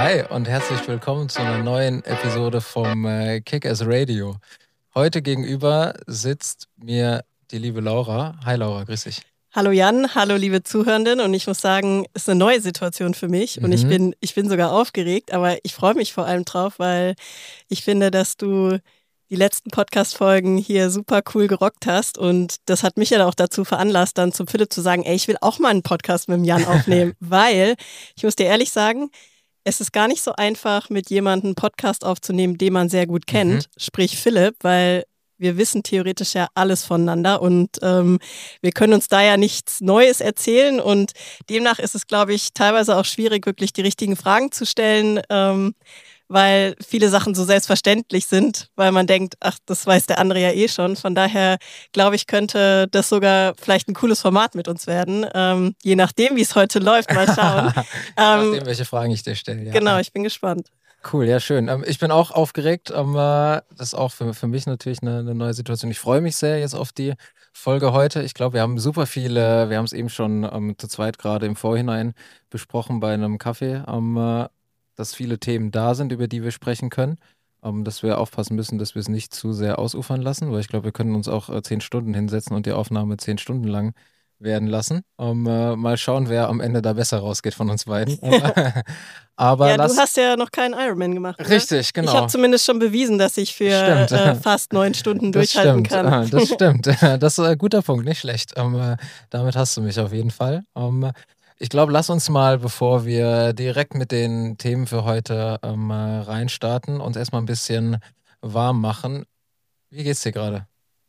Hi und herzlich willkommen zu einer neuen Episode vom Kick-Ass Radio. Heute gegenüber sitzt mir die liebe Laura. Hi Laura, grüß dich. Hallo Jan, hallo liebe Zuhörenden, und ich muss sagen, es ist eine neue Situation für mich und ich bin sogar aufgeregt, aber ich freue mich vor allem drauf, weil ich finde, dass du die letzten Podcast-Folgen hier super cool gerockt hast, und das hat mich ja auch dazu veranlasst, dann zum Philipp zu sagen, ey, ich will auch mal einen Podcast mit dem Jan aufnehmen, weil ich muss dir ehrlich sagen, es ist gar nicht so einfach, mit jemandem einen Podcast aufzunehmen, den man sehr gut kennt, sprich Philipp, weil wir wissen theoretisch ja alles voneinander und wir können uns da ja nichts Neues erzählen, und demnach ist es, glaube ich, teilweise auch schwierig, wirklich die richtigen Fragen zu stellen, weil viele Sachen so selbstverständlich sind, weil man denkt, ach, das weiß der andere ja eh schon. Von daher, glaube ich, könnte das sogar vielleicht ein cooles Format mit uns werden. Je nachdem, wie es heute läuft, mal schauen. Je nachdem, welche Fragen ich dir stelle. Ja. Genau, ich bin gespannt. Cool, ja, schön. Ich bin auch aufgeregt. Das ist auch für mich natürlich eine neue Situation. Ich freue mich sehr jetzt auf die Folge heute. Ich glaube, wir haben super viele, wir haben es eben schon zu zweit gerade im Vorhinein besprochen bei einem Kaffee, dass viele Themen da sind, über die wir sprechen können. Dass wir aufpassen müssen, dass wir es nicht zu sehr ausufern lassen, weil ich glaube, wir können uns auch 10 Stunden hinsetzen und die Aufnahme 10 Stunden lang werden lassen. Mal schauen, wer am Ende da besser rausgeht von uns beiden. Aber ja, du hast ja noch keinen Ironman gemacht. Oder? Richtig, genau. Ich habe zumindest schon bewiesen, dass ich für fast 9 Stunden durchhalten kann. Das stimmt. Das ist ein guter Punkt, nicht schlecht. Damit hast du mich auf jeden Fall. Ich glaube, lass uns mal, bevor wir direkt mit den Themen für heute reinstarten, uns erstmal ein bisschen warm machen. Wie geht's dir gerade?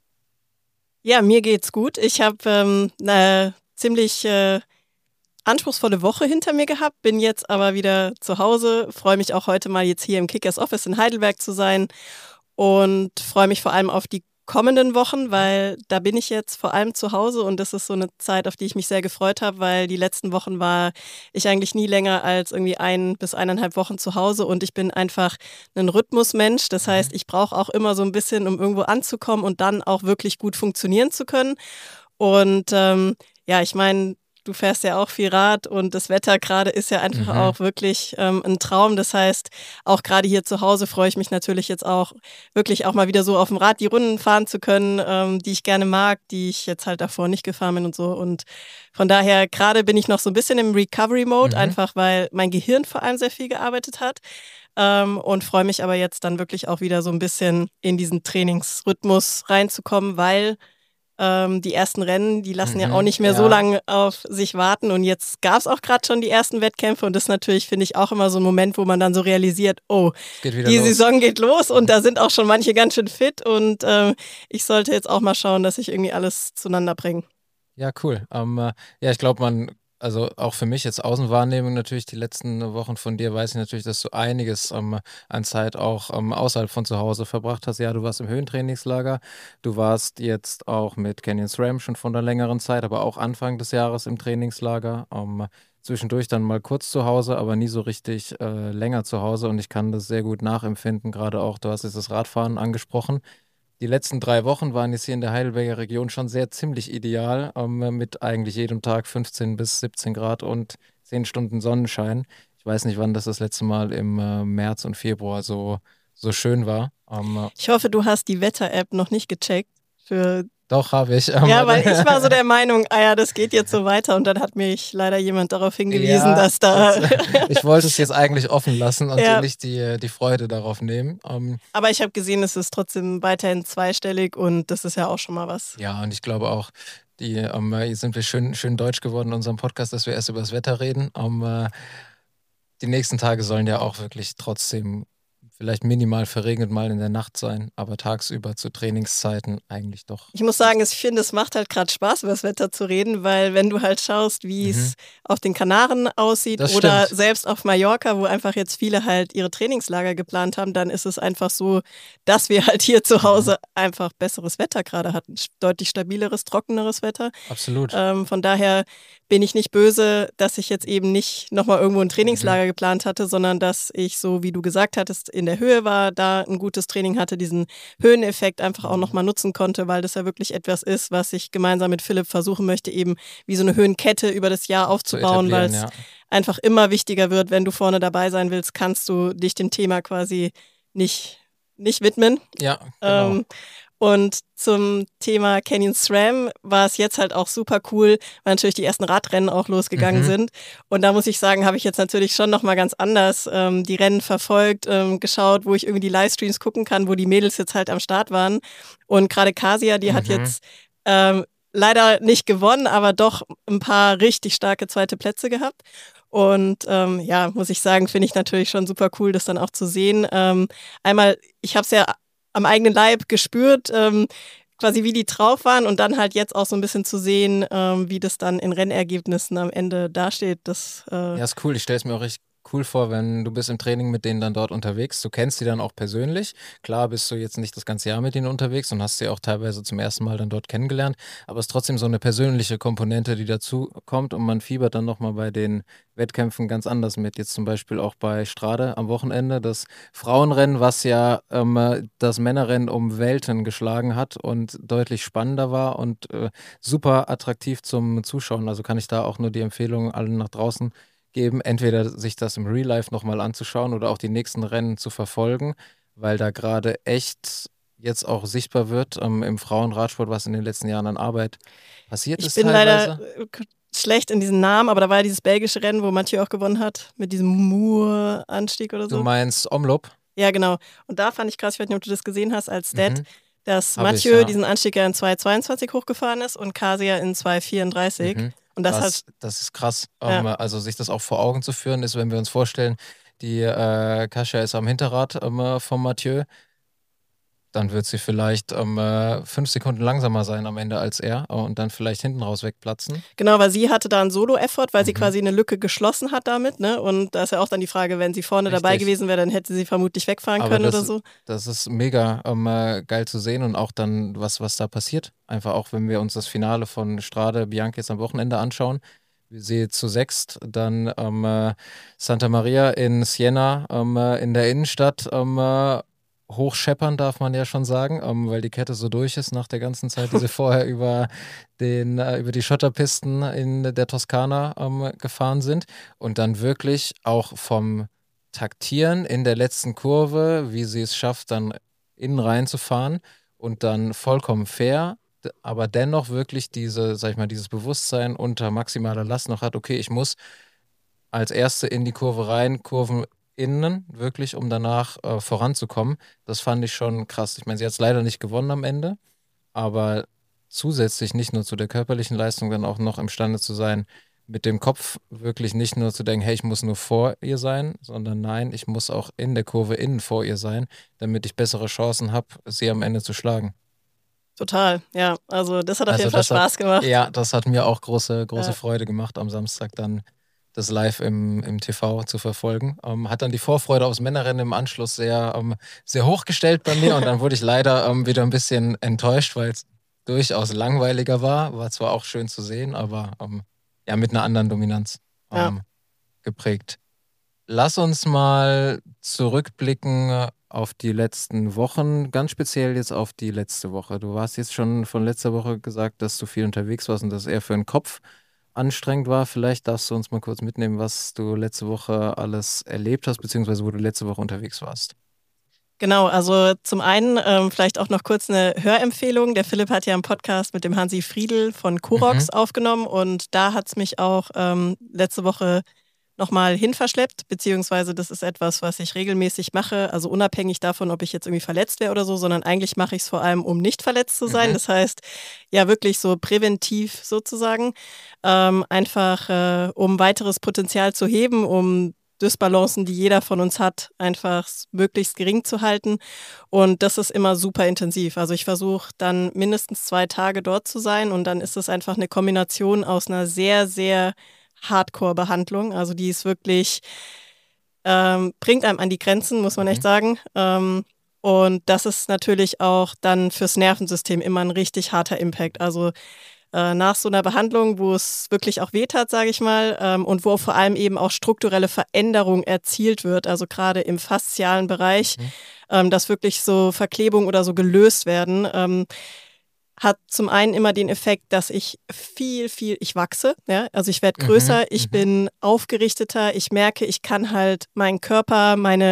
Ja, mir geht's gut. Ich habe eine ziemlich anspruchsvolle Woche hinter mir gehabt, bin jetzt aber wieder zu Hause, freue mich auch heute mal jetzt hier im Kickers Office in Heidelberg zu sein und freue mich vor allem auf die kommenden Wochen, weil da bin ich jetzt vor allem zu Hause, und das ist so eine Zeit, auf die ich mich sehr gefreut habe, weil die letzten Wochen war ich eigentlich nie länger als irgendwie 1 bis 1,5 Wochen zu Hause, und ich bin einfach ein Rhythmusmensch. Das heißt, ich brauche auch immer so ein bisschen, um irgendwo anzukommen und dann auch wirklich gut funktionieren zu können. Und ja, ich meine, du fährst ja auch viel Rad, und das Wetter gerade ist ja einfach auch wirklich ein Traum. Das heißt, auch gerade hier zu Hause freue ich mich natürlich jetzt auch wirklich auch mal wieder so auf dem Rad die Runden fahren zu können, die ich gerne mag, die ich jetzt halt davor nicht gefahren bin und so. Und von daher, gerade bin ich noch so ein bisschen im Recovery-Mode, einfach weil mein Gehirn vor allem sehr viel gearbeitet hat. Und freue mich aber jetzt dann wirklich auch wieder so ein bisschen in diesen Trainingsrhythmus reinzukommen, weil die ersten Rennen, die lassen ja auch nicht mehr so lange auf sich warten, und jetzt gab es auch gerade schon die ersten Wettkämpfe, und das natürlich, finde ich, auch immer so ein Moment, wo man dann so realisiert, oh, die Saison geht los und da sind auch schon manche ganz schön fit, und ich sollte jetzt auch mal schauen, dass ich irgendwie alles zueinander bringe. Ja, cool. Ja, ich glaube, also auch für mich jetzt Außenwahrnehmung natürlich, die letzten Wochen von dir weiß ich natürlich, dass du einiges an Zeit auch außerhalb von zu Hause verbracht hast. Ja, du warst im Höhentrainingslager, du warst jetzt auch mit Canyon SRAM schon von einer längeren Zeit, aber auch Anfang des Jahres im Trainingslager. Zwischendurch dann mal kurz zu Hause, aber nie so richtig länger zu Hause, und ich kann das sehr gut nachempfinden, gerade auch, du hast jetzt das Radfahren angesprochen. Die letzten 3 Wochen waren jetzt hier in der Heidelberger Region schon sehr ziemlich ideal, mit eigentlich jedem Tag 15 bis 17 Grad und 10 Stunden Sonnenschein. Ich weiß nicht, wann das letzte Mal im März und Februar so schön war. Ich hoffe, du hast die Wetter-App noch nicht gecheckt für Doch, habe ich. Ja, weil ich war so der Meinung, ja, das geht jetzt so weiter, und dann hat mich leider jemand darauf hingewiesen, dass da... Ich wollte es jetzt eigentlich offen lassen und dir nicht die Freude darauf nehmen. Aber ich habe gesehen, es ist trotzdem weiterhin zweistellig, und das ist ja auch schon mal was. Ja, und ich glaube auch, hier sind wir schön deutsch geworden in unserem Podcast, dass wir erst über das Wetter reden. Die nächsten Tage sollen ja auch wirklich trotzdem vielleicht minimal verregnet mal in der Nacht sein, aber tagsüber zu Trainingszeiten eigentlich doch. Ich muss sagen, ich finde, es macht halt gerade Spaß, über das Wetter zu reden, weil wenn du halt schaust, wie es auf den Kanaren aussieht oder selbst auf Mallorca, wo einfach jetzt viele halt ihre Trainingslager geplant haben, dann ist es einfach so, dass wir halt hier zu Hause einfach besseres Wetter gerade hatten. Deutlich stabileres, trockeneres Wetter. Absolut. Von daher bin ich nicht böse, dass ich jetzt eben nicht nochmal irgendwo ein Trainingslager geplant hatte, sondern dass ich, so wie du gesagt hattest, in der Höhe war, da ein gutes Training hatte, diesen Höheneffekt einfach auch nochmal nutzen konnte, weil das ja wirklich etwas ist, was ich gemeinsam mit Philipp versuchen möchte, eben wie so eine Höhenkette über das Jahr aufzubauen, weil es einfach immer wichtiger wird, wenn du vorne dabei sein willst, kannst du dich dem Thema quasi nicht widmen. Ja, genau. Und zum Thema Canyon SRAM war es jetzt halt auch super cool, weil natürlich die ersten Radrennen auch losgegangen sind. Und da muss ich sagen, habe ich jetzt natürlich schon nochmal ganz anders die Rennen verfolgt, geschaut, wo ich irgendwie die Livestreams gucken kann, wo die Mädels jetzt halt am Start waren. Und gerade Kasia, die hat jetzt leider nicht gewonnen, aber doch ein paar richtig starke zweite Plätze gehabt. Und muss ich sagen, finde ich natürlich schon super cool, das dann auch zu sehen. Einmal, ich habe es ja am eigenen Leib gespürt, quasi wie die drauf waren und dann halt jetzt auch so ein bisschen zu sehen, wie das dann in Rennergebnissen am Ende dasteht. Ja, ist cool. Ich stelle es mir auch richtig cool vor, wenn du bist im Training mit denen dann dort unterwegs. Du kennst die dann auch persönlich. Klar bist du jetzt nicht das ganze Jahr mit denen unterwegs und hast sie auch teilweise zum ersten Mal dann dort kennengelernt, aber es ist trotzdem so eine persönliche Komponente, die dazu kommt und man fiebert dann nochmal bei den Wettkämpfen ganz anders mit. Jetzt zum Beispiel auch bei Strade am Wochenende, das Frauenrennen, was ja das Männerrennen um Welten geschlagen hat und deutlich spannender war und super attraktiv zum Zuschauen. Also kann ich da auch nur die Empfehlung allen nach draußen geben, entweder sich das im Real Life nochmal anzuschauen oder auch die nächsten Rennen zu verfolgen, weil da gerade echt jetzt auch sichtbar wird im Frauenradsport, was in den letzten Jahren an Arbeit passiert ist teilweise. Ich bin leider schlecht in diesen Namen, aber da war ja dieses belgische Rennen, wo Mathieu auch gewonnen hat, mit diesem Moor-Anstieg oder so. Du meinst Omloop? Ja, genau. Und da fand ich krass, ich weiß nicht, ob du das gesehen hast, als Stat, dass Mathieu diesen Anstieg ja in 2,22 hochgefahren ist und Kasia in 2,34. Und das ist krass. Also sich das auch vor Augen zu führen ist, wenn wir uns vorstellen, die Kasia ist am Hinterrad von Mathieu, dann wird sie vielleicht 5 Sekunden langsamer sein am Ende als er und dann vielleicht hinten raus wegplatzen. Genau, weil sie hatte da einen Solo-Effort, weil sie quasi eine Lücke geschlossen hat damit, ne? Und da ist ja auch dann die Frage, wenn sie vorne dabei gewesen wäre, dann hätte sie vermutlich wegfahren können oder so. Das ist mega geil zu sehen und auch dann, was da passiert. Einfach auch, wenn wir uns das Finale von Strade Bianchi jetzt am Wochenende anschauen. Wir sehen zu sechst dann Santa Maria in Siena in der Innenstadt hochscheppern, darf man ja schon sagen, weil die Kette so durch ist nach der ganzen Zeit, die sie vorher über die Schotterpisten in der Toskana gefahren sind und dann wirklich auch vom Taktieren in der letzten Kurve, wie sie es schafft, dann innen reinzufahren und dann vollkommen fair, aber dennoch wirklich dieses Bewusstsein unter maximaler Last noch hat, okay, ich muss als Erste in die Kurve rein, Kurven innen, wirklich, um danach voranzukommen. Das fand ich schon krass. Ich meine, sie hat es leider nicht gewonnen am Ende, aber zusätzlich nicht nur zu der körperlichen Leistung, dann auch noch imstande zu sein, mit dem Kopf wirklich nicht nur zu denken, hey, ich muss nur vor ihr sein, sondern nein, ich muss auch in der Kurve innen vor ihr sein, damit ich bessere Chancen habe, sie am Ende zu schlagen. Total, ja. Also das hat auf jeden Fall Spaß gemacht. Ja, das hat mir auch große Freude gemacht, am Samstag dann das live im TV zu verfolgen. Hat dann die Vorfreude aufs Männerrennen im Anschluss sehr hochgestellt bei mir und dann wurde ich leider wieder ein bisschen enttäuscht, weil es durchaus langweiliger war. War zwar auch schön zu sehen, aber mit einer anderen Dominanz geprägt. Lass uns mal zurückblicken auf die letzten Wochen, ganz speziell jetzt auf die letzte Woche. Du hast jetzt schon von letzter Woche gesagt, dass du viel unterwegs warst und dass eher für den Kopf anstrengend war. Vielleicht darfst du uns mal kurz mitnehmen, was du letzte Woche alles erlebt hast, beziehungsweise wo du letzte Woche unterwegs warst. Genau, also zum einen vielleicht auch noch kurz eine Hörempfehlung. Der Philipp hat ja einen Podcast mit dem Hansi Friedl von Korox aufgenommen und da hat es mich auch letzte Woche nochmal hinverschleppt, beziehungsweise das ist etwas, was ich regelmäßig mache, also unabhängig davon, ob ich jetzt irgendwie verletzt wäre oder so, sondern eigentlich mache ich es vor allem, um nicht verletzt zu sein. Das heißt, ja wirklich so präventiv sozusagen, einfach um weiteres Potenzial zu heben, um Dysbalancen, die jeder von uns hat, einfach möglichst gering zu halten. Und das ist immer super intensiv. Also ich versuche dann mindestens 2 Tage dort zu sein und dann ist es einfach eine Kombination aus einer sehr, sehr Hardcore-Behandlung. Also die ist wirklich, bringt einem an die Grenzen, muss man echt sagen. Und das ist natürlich auch dann fürs Nervensystem immer ein richtig harter Impact. Also nach so einer Behandlung, wo es wirklich auch wehtat, sage ich mal, und wo vor allem eben auch strukturelle Veränderung erzielt wird, also gerade im faszialen Bereich, dass wirklich so Verklebungen oder so gelöst werden, hat zum einen immer den Effekt, dass ich ich wachse, ja, also ich werde größer, ich bin aufgerichteter, ich merke, ich kann halt meinen Körper, meine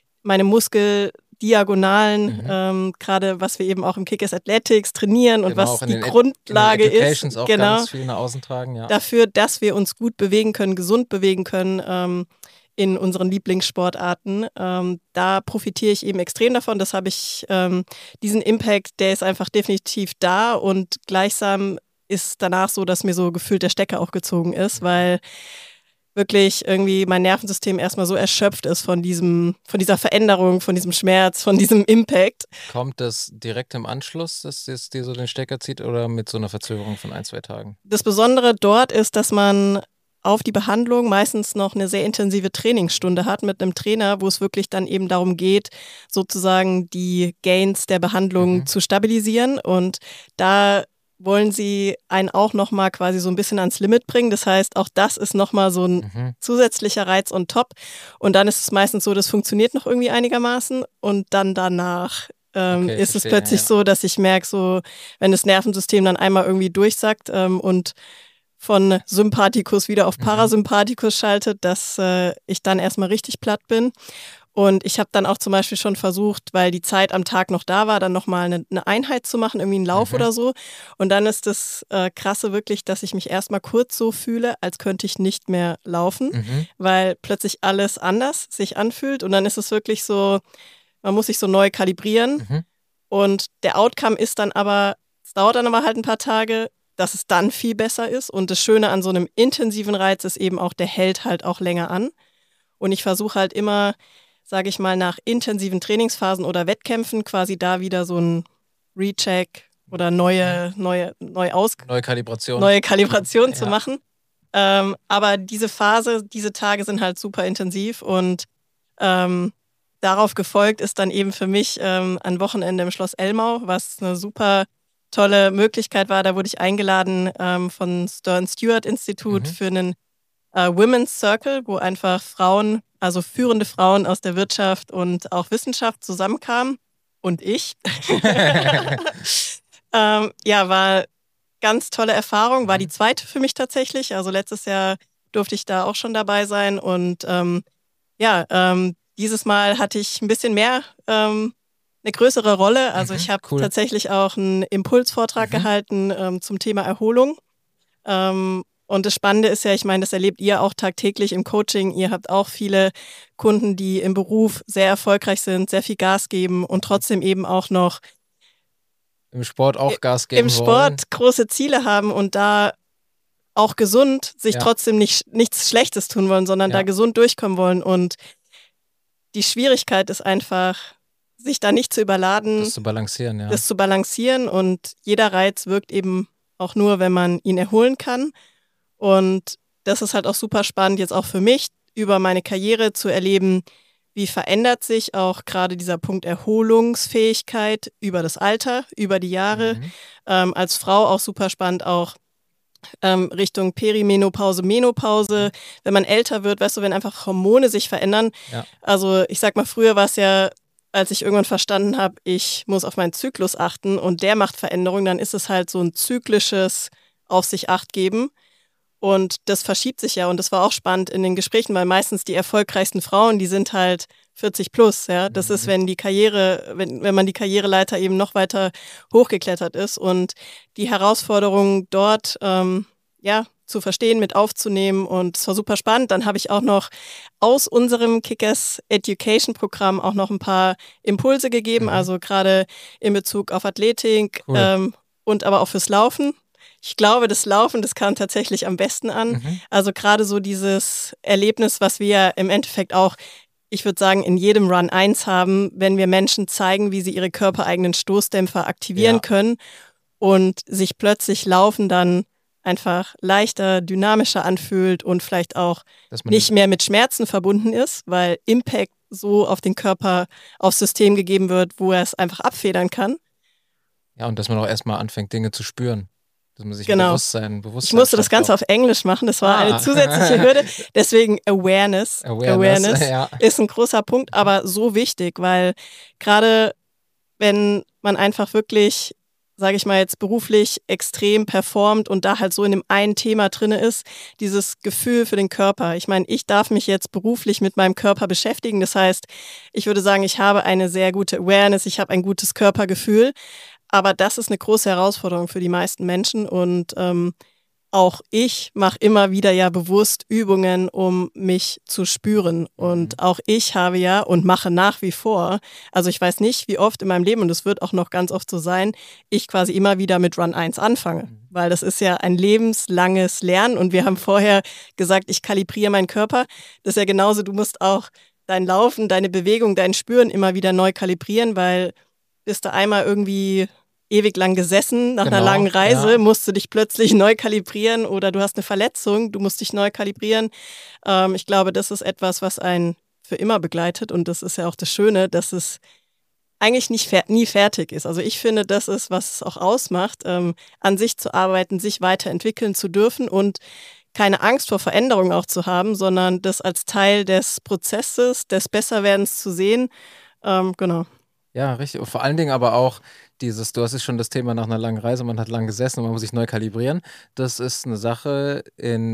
Muskeldiagonalen, gerade was wir eben auch im Kickers Athletics trainieren und was die Grundlage ist, Educations auch ganz viel nach außen tragen, ja. Dafür, dass wir uns gut bewegen können, gesund bewegen können, in unseren Lieblingssportarten. Da profitiere ich eben extrem davon. Das habe ich, diesen Impact, der ist einfach definitiv da und gleichsam ist danach so, dass mir so gefühlt der Stecker auch gezogen ist, weil wirklich irgendwie mein Nervensystem erstmal so erschöpft ist von dieser Veränderung, von diesem Schmerz, von diesem Impact. Kommt das direkt im Anschluss, dass es dir so den Stecker zieht oder mit so einer Verzögerung von 1-2 Tagen? Das Besondere dort ist, dass man auf die Behandlung meistens noch eine sehr intensive Trainingsstunde hat mit einem Trainer, wo es wirklich dann eben darum geht, sozusagen die Gains der Behandlung zu stabilisieren. Und da wollen sie einen auch nochmal quasi so ein bisschen ans Limit bringen. Das heißt, auch das ist nochmal so ein zusätzlicher Reiz on top. Und dann ist es meistens so, das funktioniert noch irgendwie einigermaßen. Und dann danach ist es plötzlich so, dass ich merke, so wenn das Nervensystem dann einmal irgendwie durchsackt und von Sympathikus wieder auf Parasympathikus schaltet, dass ich dann erstmal richtig platt bin. Und ich habe dann auch zum Beispiel schon versucht, weil die Zeit am Tag noch da war, dann nochmal eine Einheit zu machen, irgendwie einen Lauf oder so. Und dann ist das Krasse wirklich, dass ich mich erstmal kurz so fühle, als könnte ich nicht mehr laufen, weil plötzlich alles anders sich anfühlt. Und dann ist es wirklich so, man muss sich so neu kalibrieren. Und der Outcome ist dann aber, es dauert dann aber halt ein paar Tage, dass es dann viel besser ist. Und das Schöne an so einem intensiven Reiz ist eben auch, der hält halt auch länger an. Und ich versuche halt immer, sage ich mal, nach intensiven Trainingsphasen oder Wettkämpfen quasi da wieder so ein Recheck oder neue Kalibration zu machen. Aber diese Phase, diese Tage sind halt super intensiv und darauf gefolgt ist dann eben für mich ein Wochenende im Schloss Elmau, was eine super tolle Möglichkeit war. Da wurde ich eingeladen von Stern Stewart Institut für einen Women's Circle, wo einfach Frauen, also führende Frauen aus der Wirtschaft und auch Wissenschaft zusammenkamen. Und ich. War ganz tolle Erfahrung. War die zweite für mich tatsächlich. Also letztes Jahr durfte ich da auch schon dabei sein. Und dieses Mal hatte ich ein bisschen mehr eine größere Rolle. Also ich habe tatsächlich auch einen Impulsvortrag gehalten zum Thema Erholung. Und das Spannende ist ja, ich meine, das erlebt ihr auch tagtäglich im Coaching. Ihr habt auch viele Kunden, die im Beruf sehr erfolgreich sind, sehr viel Gas geben und trotzdem eben auch noch im Sport auch Gas geben im Sport große Ziele haben und da auch gesund sich trotzdem nichts Schlechtes tun wollen, sondern da gesund durchkommen wollen. Und die Schwierigkeit ist einfach, sich da nicht zu überladen. Das zu balancieren, ja. Das zu balancieren und jeder Reiz wirkt eben auch nur, wenn man ihn erholen kann. Und das ist halt auch super spannend, jetzt auch für mich, über meine Karriere zu erleben, wie verändert sich auch gerade dieser Punkt Erholungsfähigkeit über das Alter, über die Jahre. Als Frau auch super spannend, auch Richtung Perimenopause, Menopause. Wenn man älter wird, weißt du, wenn einfach Hormone sich verändern. Ja. Also ich sag mal, früher war es ja, als ich irgendwann verstanden habe, ich muss auf meinen Zyklus achten und der macht Veränderungen, dann ist es halt so ein zyklisches auf sich Acht geben. Und das verschiebt sich ja und das war auch spannend in den Gesprächen, weil meistens die erfolgreichsten Frauen, die sind halt 40 plus, ja. Das ist, wenn man die Karriereleiter eben noch weiter hochgeklettert ist und die Herausforderungen dort, zu verstehen, mit aufzunehmen und es war super spannend. Dann habe ich auch noch aus unserem Kickers Education Programm auch noch ein paar Impulse gegeben, also gerade in Bezug auf Athletik und aber auch fürs Laufen. Ich glaube, das Laufen, das kam tatsächlich am besten an. Also gerade so dieses Erlebnis, was wir im Endeffekt auch, ich würde sagen, in jedem Run 1 haben, wenn wir Menschen zeigen, wie sie ihre körpereigenen Stoßdämpfer aktivieren können und sich plötzlich Laufen dann einfach leichter, dynamischer anfühlt und vielleicht auch nicht mehr mit Schmerzen verbunden ist, weil Impact so auf den Körper, aufs System gegeben wird, wo er es einfach abfedern kann. Ja, und dass man auch erstmal anfängt, Dinge zu spüren. dass man sich Genau. Bewusstsein Ich musste das Ganze auf Englisch machen, das war eine zusätzliche Hürde. Deswegen Awareness ja. ist ein großer Punkt, aber so wichtig, weil gerade wenn man einfach wirklich, sage ich mal jetzt beruflich extrem performt und da halt so in dem einen Thema drin ist, dieses Gefühl für den Körper. Ich meine, ich darf mich jetzt beruflich mit meinem Körper beschäftigen. Das heißt, ich würde sagen, ich habe eine sehr gute Awareness, ich habe ein gutes Körpergefühl. Aber das ist eine große Herausforderung für die meisten Menschen und auch ich mache immer wieder ja bewusst Übungen, um mich zu spüren. Und auch ich habe ja und mache nach wie vor, also ich weiß nicht, wie oft in meinem Leben, und es wird auch noch ganz oft so sein, ich quasi immer wieder mit Run 1 anfange. Weil das ist ja ein lebenslanges Lernen. Und wir haben vorher gesagt, ich kalibriere meinen Körper. Das ist ja genauso, du musst auch dein Laufen, deine Bewegung, dein Spüren immer wieder neu kalibrieren, weil bist du einmal irgendwie ewig lang gesessen, nach einer langen Reise, musst du dich plötzlich neu kalibrieren oder du hast eine Verletzung, du musst dich neu kalibrieren. Ich glaube, das ist etwas, was einen für immer begleitet und das ist ja auch das Schöne, dass es eigentlich nie fertig ist. Also ich finde, das ist, was es auch ausmacht, an sich zu arbeiten, sich weiterentwickeln zu dürfen und keine Angst vor Veränderung auch zu haben, sondern das als Teil des Prozesses, des Besserwerdens zu sehen. Genau. Ja, richtig. Und vor allen Dingen aber auch du hast es schon das Thema nach einer langen Reise, man hat lang gesessen und man muss sich neu kalibrieren. Das ist eine Sache,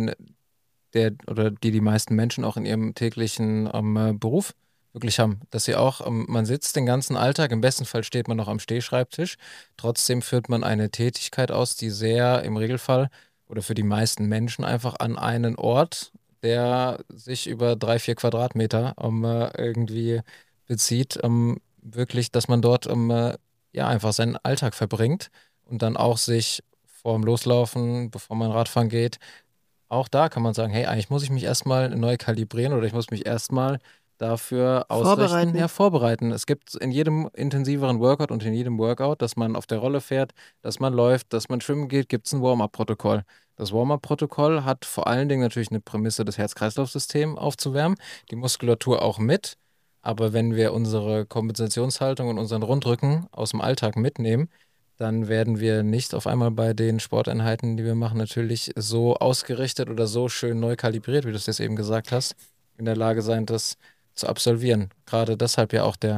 die meisten Menschen auch in ihrem täglichen Beruf wirklich haben. Dass sie auch, man sitzt den ganzen Alltag, im besten Fall steht man noch am Stehschreibtisch. Trotzdem führt man eine Tätigkeit aus, die sehr im Regelfall oder für die meisten Menschen einfach an einen Ort, der sich über 3, 4 Quadratmeter irgendwie bezieht, wirklich, dass man dort einfach seinen Alltag verbringt und dann auch sich vorm Loslaufen, bevor man Radfahren geht, auch da kann man sagen, hey, eigentlich muss ich mich erstmal neu kalibrieren oder ich muss mich erstmal dafür ausrichten, vorbereiten. Es gibt in jedem intensiveren Workout und in jedem Workout, dass man auf der Rolle fährt, dass man läuft, dass man schwimmen geht, gibt es ein Warm-up-Protokoll. Das Warm-up-Protokoll hat vor allen Dingen natürlich eine Prämisse, das Herz-Kreislauf-System aufzuwärmen, die Muskulatur auch mit. Aber wenn wir unsere Kompensationshaltung und unseren Rundrücken aus dem Alltag mitnehmen, dann werden wir nicht auf einmal bei den Sporteinheiten, die wir machen, natürlich so ausgerichtet oder so schön neu kalibriert, wie du es jetzt eben gesagt hast, in der Lage sein, das zu absolvieren. Gerade deshalb ja auch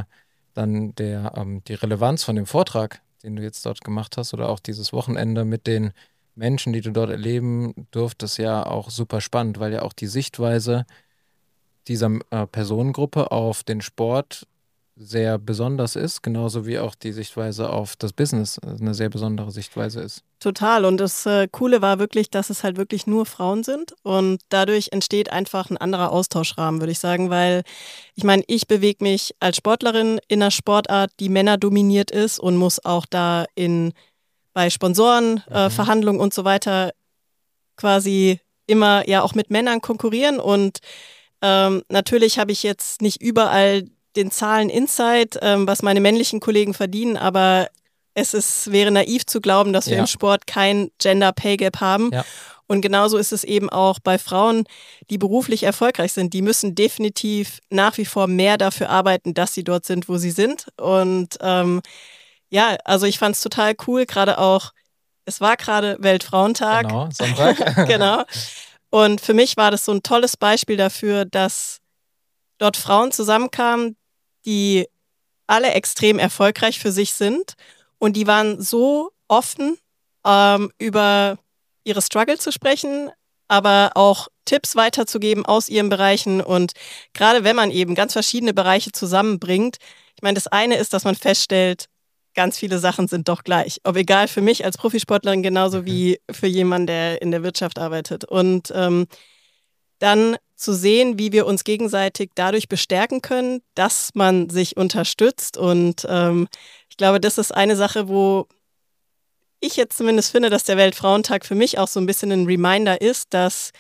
die Relevanz von dem Vortrag, den du jetzt dort gemacht hast, oder auch dieses Wochenende mit den Menschen, die du dort erleben durftest, ja auch super spannend, weil ja auch die Sichtweise dieser Personengruppe auf den Sport sehr besonders ist, genauso wie auch die Sichtweise auf das Business eine sehr besondere Sichtweise ist. Total. Und das Coole war wirklich, dass es halt wirklich nur Frauen sind und dadurch entsteht einfach ein anderer Austauschrahmen, würde ich sagen, weil ich meine, ich bewege mich als Sportlerin in einer Sportart, die männerdominiert ist und muss auch da bei Sponsoren, Verhandlungen und so weiter quasi immer ja auch mit Männern konkurrieren und natürlich habe ich jetzt nicht überall den Zahlen-Insight, was meine männlichen Kollegen verdienen, aber wäre naiv zu glauben, dass wir im Sport kein Gender Pay Gap haben. Ja. Und genauso ist es eben auch bei Frauen, die beruflich erfolgreich sind. Die müssen definitiv nach wie vor mehr dafür arbeiten, dass sie dort sind, wo sie sind. Und also ich fand es total cool, gerade auch, es war gerade Weltfrauentag. Genau, Sonntag. Genau. Und für mich war das so ein tolles Beispiel dafür, dass dort Frauen zusammenkamen, die alle extrem erfolgreich für sich sind. Und die waren so offen, über ihre Struggle zu sprechen, aber auch Tipps weiterzugeben aus ihren Bereichen. Und gerade wenn man eben ganz verschiedene Bereiche zusammenbringt, ich meine, das eine ist, dass man feststellt, ganz viele Sachen sind doch gleich. Ob egal für mich als Profisportlerin genauso wie für jemanden, der in der Wirtschaft arbeitet. Und dann zu sehen, wie wir uns gegenseitig dadurch bestärken können, dass man sich unterstützt. Und ich glaube, das ist eine Sache, wo ich jetzt zumindest finde, dass der Weltfrauentag für mich auch so ein bisschen ein Reminder ist, dass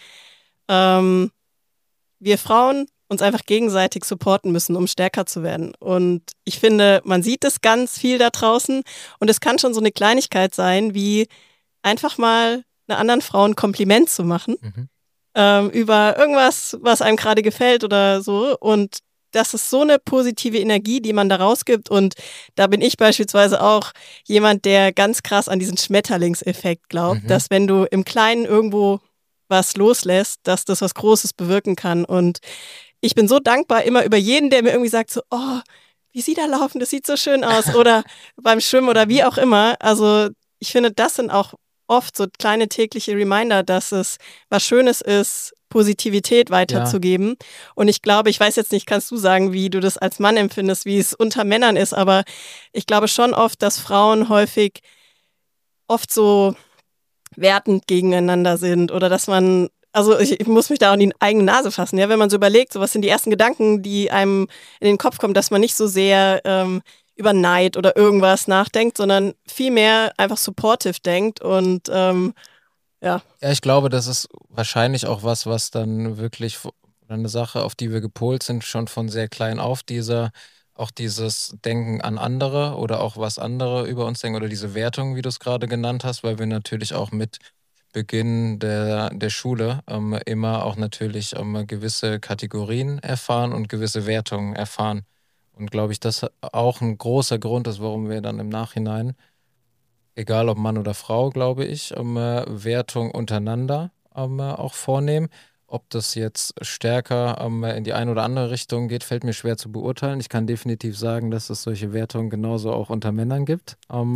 wir Frauen uns einfach gegenseitig supporten müssen, um stärker zu werden. Und ich finde, man sieht es ganz viel da draußen und es kann schon so eine Kleinigkeit sein, wie einfach mal einer anderen Frau ein Kompliment zu machen über irgendwas, was einem gerade gefällt oder so. Und das ist so eine positive Energie, die man da rausgibt. Und da bin ich beispielsweise auch jemand, der ganz krass an diesen Schmetterlingseffekt glaubt, dass wenn du im Kleinen irgendwo was loslässt, dass das was Großes bewirken kann. Und ich bin so dankbar immer über jeden, der mir irgendwie sagt so, oh, wie sie da laufen, das sieht so schön aus. Oder beim Schwimmen oder wie auch immer. Also ich finde, das sind auch oft so kleine tägliche Reminder, dass es was Schönes ist, Positivität weiterzugeben. Ja. Und ich glaube, ich weiß jetzt nicht, kannst du sagen, wie du das als Mann empfindest, wie es unter Männern ist, aber ich glaube schon oft, dass Frauen häufig oft so wertend gegeneinander sind oder dass man, also ich muss mich da auch in die eigene Nase fassen, ja, wenn man so überlegt, so was sind die ersten Gedanken, die einem in den Kopf kommen, dass man nicht so sehr über Neid oder irgendwas nachdenkt, sondern vielmehr einfach supportive denkt und ja. Ja, ich glaube, das ist wahrscheinlich auch was dann wirklich eine Sache, auf die wir gepolt sind, schon von sehr klein auf, auch dieses Denken an andere oder auch was andere über uns denken oder diese Wertung, wie du es gerade genannt hast, weil wir natürlich auch mit Beginn der Schule immer auch natürlich gewisse Kategorien erfahren und gewisse Wertungen erfahren. Und glaube ich, das auch ein großer Grund ist, warum wir dann im Nachhinein, egal ob Mann oder Frau, glaube ich, Wertung untereinander auch vornehmen. Ob das jetzt stärker in die eine oder andere Richtung geht, fällt mir schwer zu beurteilen. Ich kann definitiv sagen, dass es solche Wertungen genauso auch unter Männern gibt.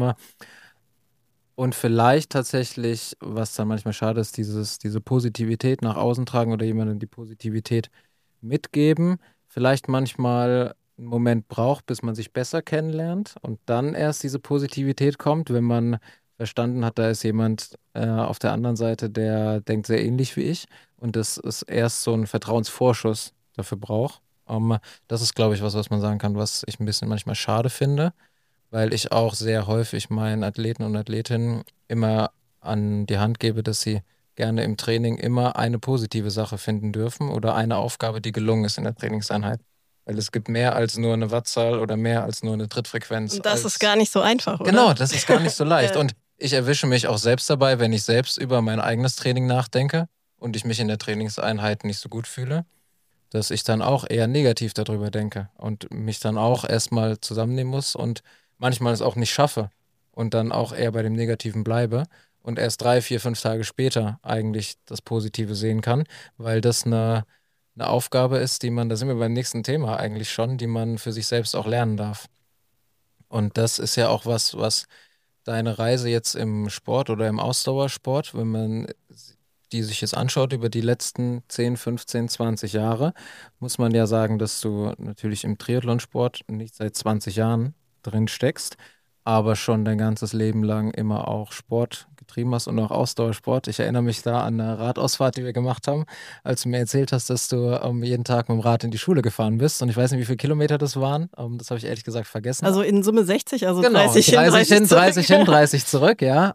Und vielleicht tatsächlich, was dann manchmal schade ist, diese Positivität nach außen tragen oder jemandem die Positivität mitgeben, vielleicht manchmal einen Moment braucht, bis man sich besser kennenlernt und dann erst diese Positivität kommt, wenn man verstanden hat, da ist jemand auf der anderen Seite, der denkt sehr ähnlich wie ich und das ist erst so ein Vertrauensvorschuss dafür braucht. Das ist, glaube ich, was man sagen kann, was ich ein bisschen manchmal schade finde, weil ich auch sehr häufig meinen Athleten und Athletinnen immer an die Hand gebe, dass sie gerne im Training immer eine positive Sache finden dürfen oder eine Aufgabe, die gelungen ist in der Trainingseinheit. Weil es gibt mehr als nur eine Wattzahl oder mehr als nur eine Trittfrequenz. Und das ist gar nicht so einfach, oder? Genau, das ist gar nicht so leicht. Und ich erwische mich auch selbst dabei, wenn ich selbst über mein eigenes Training nachdenke und ich mich in der Trainingseinheit nicht so gut fühle, dass ich dann auch eher negativ darüber denke und mich dann auch erstmal zusammennehmen muss und manchmal es auch nicht schaffe und dann auch eher bei dem Negativen bleibe und erst 3, 4, 5 Tage später eigentlich das Positive sehen kann, weil das eine Aufgabe ist, die man, da sind wir beim nächsten Thema eigentlich schon, die man für sich selbst auch lernen darf. Und das ist ja auch was deine Reise jetzt im Sport oder im Ausdauersport, wenn man die sich jetzt anschaut über die letzten 10, 15, 20 Jahre, muss man ja sagen, dass du natürlich im Triathlonsport nicht seit 20 Jahren drin steckst, aber schon dein ganzes Leben lang immer auch Sport getrieben hast und auch Ausdauersport. Ich erinnere mich da an eine Radausfahrt, die wir gemacht haben, als du mir erzählt hast, dass du jeden Tag mit dem Rad in die Schule gefahren bist. Und ich weiß nicht, wie viele Kilometer das waren. Das habe ich ehrlich gesagt vergessen. Also in Summe 60, also genau, 30 hin, 30 hin, 30 zurück, ja.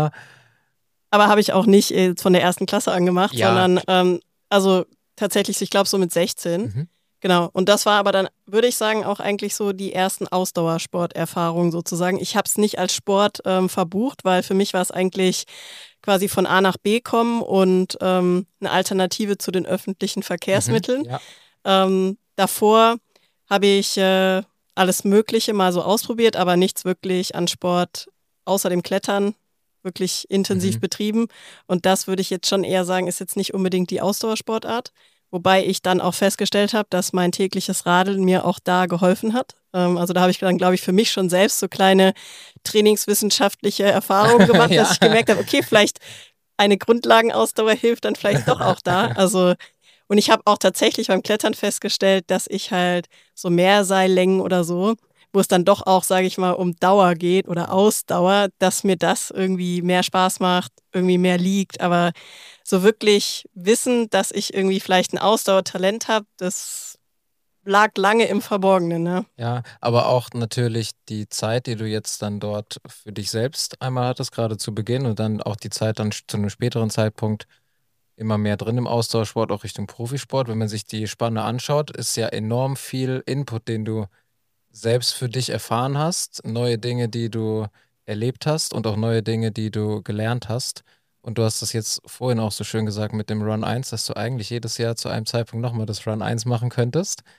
Aber habe ich auch nicht von der ersten Klasse angemacht, Ja. sondern also tatsächlich, ich glaube so mit 16. Mhm. Genau. Und das war aber dann, würde ich sagen, auch eigentlich so die ersten Ausdauersporterfahrungen sozusagen. Ich habe es nicht als Sport verbucht, weil für mich war es eigentlich quasi von A nach B kommen und eine Alternative zu den öffentlichen Verkehrsmitteln. Ja. Davor habe ich alles Mögliche mal so ausprobiert, aber nichts wirklich an Sport außer dem Klettern wirklich intensiv betrieben. Und das würde ich jetzt schon eher sagen, ist jetzt nicht unbedingt die Ausdauersportart. Wobei ich dann auch festgestellt habe, dass mein tägliches Radeln mir auch da geholfen hat. Also da habe ich dann, glaube ich, für mich schon selbst so kleine trainingswissenschaftliche Erfahrungen gemacht, Ja. dass ich gemerkt habe, okay, vielleicht eine Grundlagenausdauer hilft dann vielleicht doch auch da. Also, und ich habe auch tatsächlich beim Klettern festgestellt, dass ich halt so Mehrseillängen oder so, wo es dann doch auch, sage ich mal, um Dauer geht oder Ausdauer, dass mir das irgendwie mehr Spaß macht, irgendwie mehr liegt. Aber so wirklich wissen, dass ich irgendwie vielleicht ein Ausdauertalent habe, das lag lange im Verborgenen. Ne? Ja, aber auch natürlich die Zeit, die du jetzt dann dort für dich selbst einmal hattest, gerade zu Beginn und dann auch die Zeit dann zu einem späteren Zeitpunkt immer mehr drin im Ausdauersport, auch Richtung Profisport. Wenn man sich die Spanne anschaut, ist ja enorm viel Input, den du selbst für dich erfahren hast, neue Dinge, die du erlebt hast und auch neue Dinge, die du gelernt hast. Und du hast das jetzt vorhin auch so schön gesagt mit dem Run 1, dass du eigentlich jedes Jahr zu einem Zeitpunkt nochmal das Run 1 machen könntest.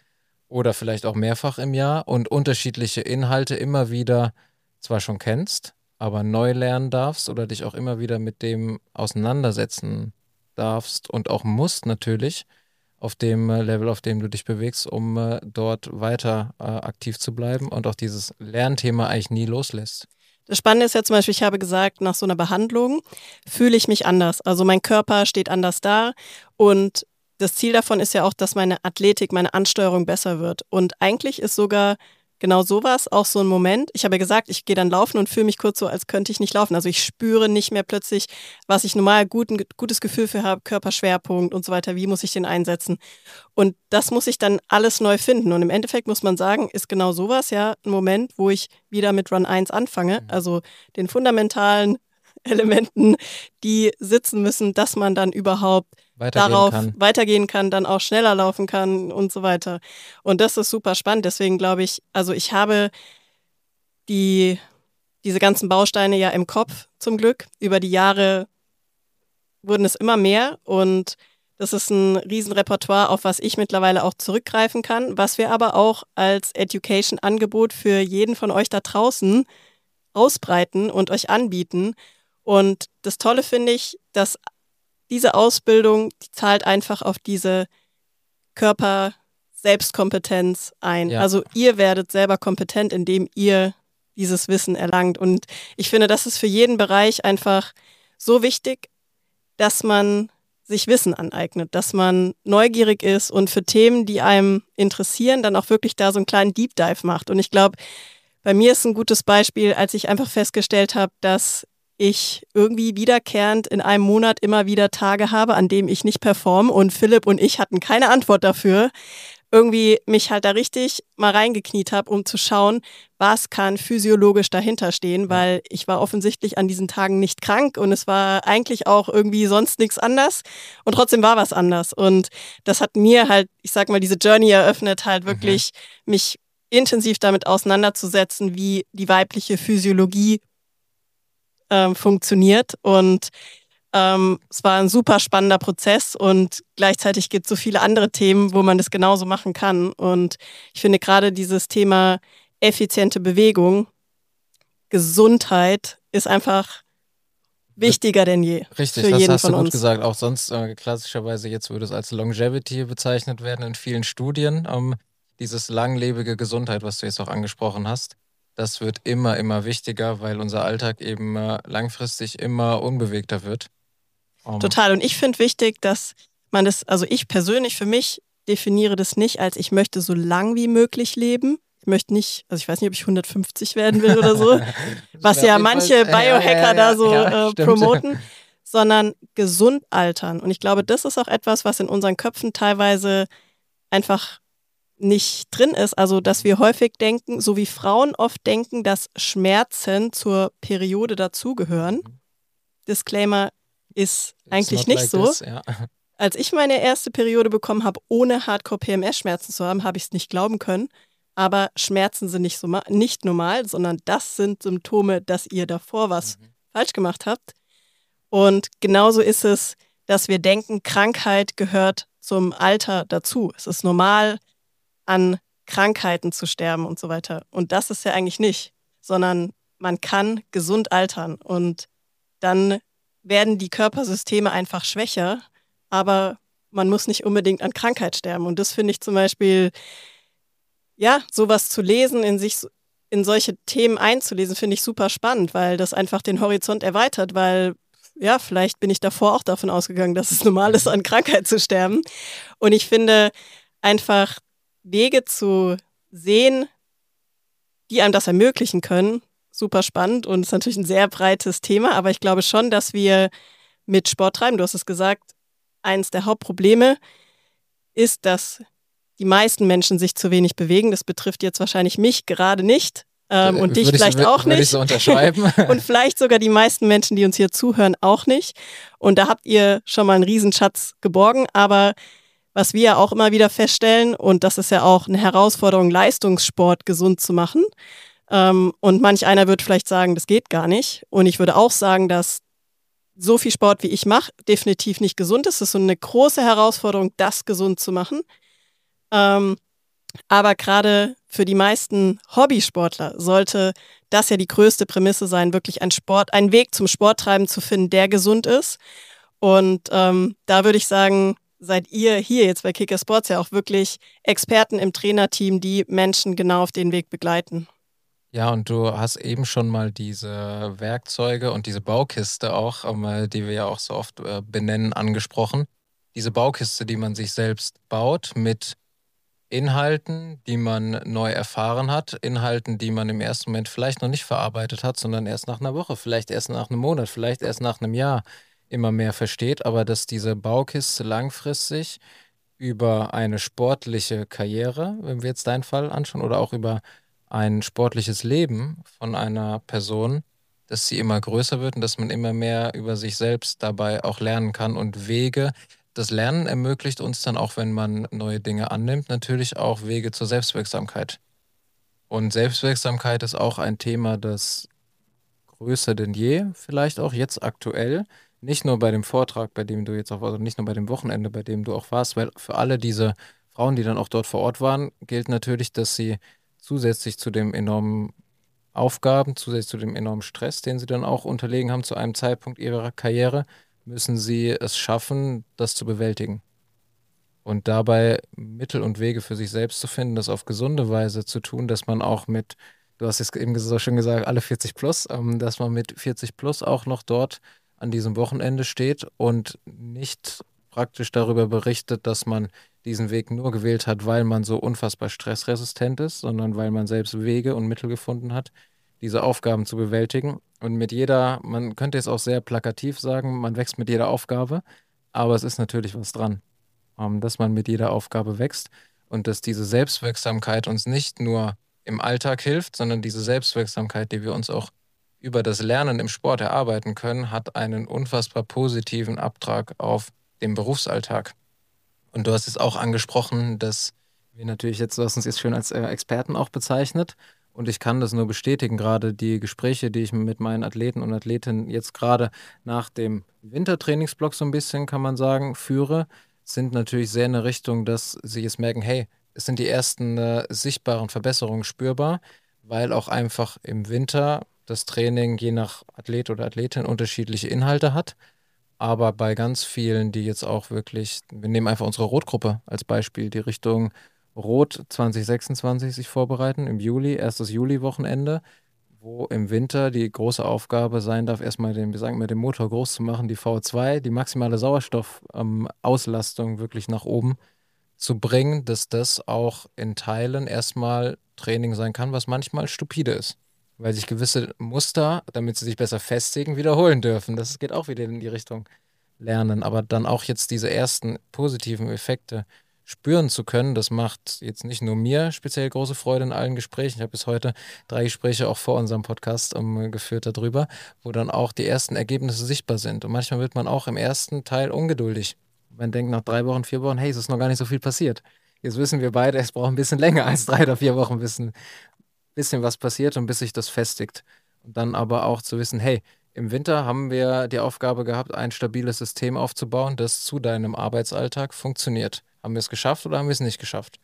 oder vielleicht auch mehrfach im Jahr und unterschiedliche Inhalte immer wieder zwar schon kennst, aber neu lernen darfst oder dich auch immer wieder mit dem auseinandersetzen darfst und auch musst natürlich auf dem Level, auf dem du dich bewegst, um dort weiter aktiv zu bleiben und auch dieses Lernthema eigentlich nie loslässt. Das Spannende ist ja zum Beispiel, ich habe gesagt, nach so einer Behandlung fühle ich mich anders. Also mein Körper steht anders da und das Ziel davon ist ja auch, dass meine Athletik, meine Ansteuerung besser wird. Und eigentlich ist sogar genau sowas auch so ein Moment. Ich habe ja gesagt, ich gehe dann laufen und fühle mich kurz so, als könnte ich nicht laufen. Also ich spüre nicht mehr plötzlich, was ich normal ein gutes Gefühl für habe, Körperschwerpunkt und so weiter. Wie muss ich den einsetzen? Und das muss ich dann alles neu finden. Und im Endeffekt muss man sagen, ist genau sowas ja ein Moment, wo ich wieder mit Run 1 anfange. Also den fundamentalen Elementen, die sitzen müssen, dass man dann überhaupt weitergehen kann, dann auch schneller laufen kann und so weiter. Und das ist super spannend. Deswegen glaube ich, also ich habe diese ganzen Bausteine ja im Kopf zum Glück. Über die Jahre wurden es immer mehr und das ist ein Riesenrepertoire, auf was ich mittlerweile auch zurückgreifen kann, was wir aber auch als Education-Angebot für jeden von euch da draußen ausbreiten und euch anbieten. Und das Tolle finde ich, dass diese Ausbildung, die zahlt einfach auf diese Körper-Selbstkompetenz ein. Ja. Also ihr werdet selber kompetent, indem ihr dieses Wissen erlangt. Und ich finde, das ist für jeden Bereich einfach so wichtig, dass man sich Wissen aneignet, dass man neugierig ist und für Themen, die einem interessieren, dann auch wirklich da so einen kleinen Deep Dive macht. Und ich glaube, bei mir ist ein gutes Beispiel, als ich einfach festgestellt habe, dass ich irgendwie wiederkehrend in einem Monat immer wieder Tage habe, an denen ich nicht performe und Philipp und ich hatten keine Antwort dafür. Irgendwie mich halt da richtig mal reingekniet habe, um zu schauen, was kann physiologisch dahinter stehen, weil ich war offensichtlich an diesen Tagen nicht krank und es war eigentlich auch irgendwie sonst nichts anders und trotzdem war was anders und das hat mir halt, ich sag mal, diese Journey eröffnet, halt wirklich mich intensiv damit auseinanderzusetzen, wie die weibliche Physiologie funktioniert und es war ein super spannender Prozess und gleichzeitig gibt es so viele andere Themen, wo man das genauso machen kann. Und ich finde gerade dieses Thema effiziente Bewegung, Gesundheit ist einfach wichtiger denn je. Richtig, für das jeden hast du von gut uns. gesagt. Auch sonst klassischerweise jetzt würde es als Longevity bezeichnet werden in vielen Studien. Dieses langlebige Gesundheit, was du jetzt auch angesprochen hast, das wird immer, immer wichtiger, weil unser Alltag eben langfristig immer unbewegter wird. Total. Und ich finde wichtig, dass man das, also ich persönlich für mich definiere das nicht als ich möchte so lang wie möglich leben. Ich möchte nicht, also ich weiß nicht, ob ich 150 werden will oder so, was ja manche Biohacker da so promoten, sondern gesund altern. Und ich glaube, das ist auch etwas, was in unseren Köpfen teilweise einfach nicht drin ist. Also, dass wir häufig denken, so wie Frauen oft denken, dass Schmerzen zur Periode dazugehören. Disclaimer, ist eigentlich nicht so. Als ich meine erste Periode bekommen habe, ohne Hardcore-PMS-Schmerzen zu haben, habe ich es nicht glauben können. Aber Schmerzen sind nicht normal, sondern das sind Symptome, dass ihr davor was falsch gemacht habt. Und genauso ist es, dass wir denken, Krankheit gehört zum Alter dazu. Es ist normal, an Krankheiten zu sterben und so weiter. Und das ist ja eigentlich nicht, sondern man kann gesund altern und dann werden die Körpersysteme einfach schwächer, aber man muss nicht unbedingt an Krankheit sterben. Und das finde ich zum Beispiel, ja, sowas zu lesen, in solche Themen einzulesen, finde ich super spannend, weil das einfach den Horizont erweitert, weil, ja, vielleicht bin ich davor auch davon ausgegangen, dass es normal ist, an Krankheit zu sterben. Und ich finde einfach Wege zu sehen, die einem das ermöglichen können, super spannend und ist natürlich ein sehr breites Thema, aber ich glaube schon, dass wir mit Sport treiben, du hast es gesagt, eines der Hauptprobleme ist, dass die meisten Menschen sich zu wenig bewegen. Das betrifft jetzt wahrscheinlich mich gerade nicht und dich vielleicht auch nicht. Würde ich so unterschreiben. Und vielleicht sogar die meisten Menschen, die uns hier zuhören, auch nicht. Und da habt ihr schon mal einen Riesenschatz geborgen, aber was wir ja auch immer wieder feststellen, und das ist ja auch eine Herausforderung, Leistungssport gesund zu machen, und manch einer wird vielleicht sagen, das geht gar nicht. Und ich würde auch sagen, dass so viel Sport, wie ich mache, definitiv nicht gesund ist. Es ist so eine große Herausforderung, das gesund zu machen. Aber gerade für die meisten Hobbysportler sollte das ja die größte Prämisse sein, wirklich einen Weg zum Sporttreiben zu finden, der gesund ist. Und da würde ich sagen, seid ihr hier jetzt bei Kicker Sports ja auch wirklich Experten im Trainerteam, die Menschen genau auf den Weg begleiten. Ja, und du hast eben schon mal diese Werkzeuge und diese Baukiste auch, die wir ja auch so oft benennen, angesprochen. Diese Baukiste, die man sich selbst baut mit Inhalten, die man neu erfahren hat, Inhalten, die man im ersten Moment vielleicht noch nicht verarbeitet hat, sondern erst nach einer Woche, vielleicht erst nach einem Monat, vielleicht erst nach einem Jahr immer mehr versteht, aber dass diese Baukiste langfristig über eine sportliche Karriere, wenn wir jetzt deinen Fall anschauen, oder auch über ein sportliches Leben von einer Person, dass sie immer größer wird und dass man immer mehr über sich selbst dabei auch lernen kann und Wege. Das Lernen ermöglicht uns dann auch, wenn man neue Dinge annimmt, natürlich auch Wege zur Selbstwirksamkeit. Und Selbstwirksamkeit ist auch ein Thema, das größer denn je, vielleicht auch jetzt aktuell. Nicht nur bei dem Vortrag, bei dem du jetzt auch, also nicht nur bei dem Wochenende, bei dem du auch warst, weil für alle diese Frauen, die dann auch dort vor Ort waren, gilt natürlich, dass sie zusätzlich zu dem enormen Aufgaben, zusätzlich zu dem enormen Stress, den sie dann auch unterlegen haben zu einem Zeitpunkt ihrer Karriere, müssen sie es schaffen, das zu bewältigen. Und dabei Mittel und Wege für sich selbst zu finden, das auf gesunde Weise zu tun, dass man auch mit, du hast es eben so schön gesagt, alle 40 plus, dass man mit 40 plus auch noch dort an diesem Wochenende steht und nicht praktisch darüber berichtet, dass man diesen Weg nur gewählt hat, weil man so unfassbar stressresistent ist, sondern weil man selbst Wege und Mittel gefunden hat, diese Aufgaben zu bewältigen. Und mit jeder, man könnte jetzt auch sehr plakativ sagen, man wächst mit jeder Aufgabe, aber es ist natürlich was dran, dass man mit jeder Aufgabe wächst und dass diese Selbstwirksamkeit uns nicht nur im Alltag hilft, sondern diese Selbstwirksamkeit, die wir uns auch über das Lernen im Sport erarbeiten können, hat einen unfassbar positiven Abtrag auf den Berufsalltag. Und du hast es auch angesprochen, dass wir natürlich jetzt, du hast uns jetzt schön als Experten auch bezeichnet. Und ich kann das nur bestätigen, gerade die Gespräche, die ich mit meinen Athleten und Athletinnen jetzt gerade nach dem Wintertrainingsblock so ein bisschen, kann man sagen, führe, sind natürlich sehr in der Richtung, dass sie jetzt merken, hey, es sind die ersten sichtbaren Verbesserungen spürbar, weil auch einfach im Winter das Training je nach Athlet oder Athletin unterschiedliche Inhalte hat. Aber bei ganz vielen, die jetzt auch wirklich, wir nehmen einfach unsere Rotgruppe als Beispiel, die Richtung Rot 2026 sich vorbereiten, im Juli, erstes Juli-Wochenende, wo im Winter die große Aufgabe sein darf, erstmal den, wir sagen mal, den Motor groß zu machen, die V2, die maximale Sauerstoffauslastung wirklich nach oben zu bringen, dass das auch in Teilen erstmal Training sein kann, was manchmal stupide ist. Weil sich gewisse Muster, damit sie sich besser festigen, wiederholen dürfen. Das geht auch wieder in die Richtung Lernen. Aber dann auch jetzt diese ersten positiven Effekte spüren zu können, das macht jetzt nicht nur mir speziell große Freude in allen Gesprächen. Ich habe bis heute 3 Gespräche auch vor unserem Podcast geführt darüber, wo dann auch die ersten Ergebnisse sichtbar sind. Und manchmal wird man auch im ersten Teil ungeduldig. Man denkt nach 3 Wochen, 4 Wochen, hey, es ist noch gar nicht so viel passiert. Jetzt wissen wir beide, es braucht ein bisschen länger als 3 oder 4 Wochen, bis ein bisschen was passiert und bis sich das festigt. Und dann aber auch zu wissen, hey, im Winter haben wir die Aufgabe gehabt, ein stabiles System aufzubauen, das zu deinem Arbeitsalltag funktioniert. Haben wir es geschafft oder haben wir es nicht geschafft?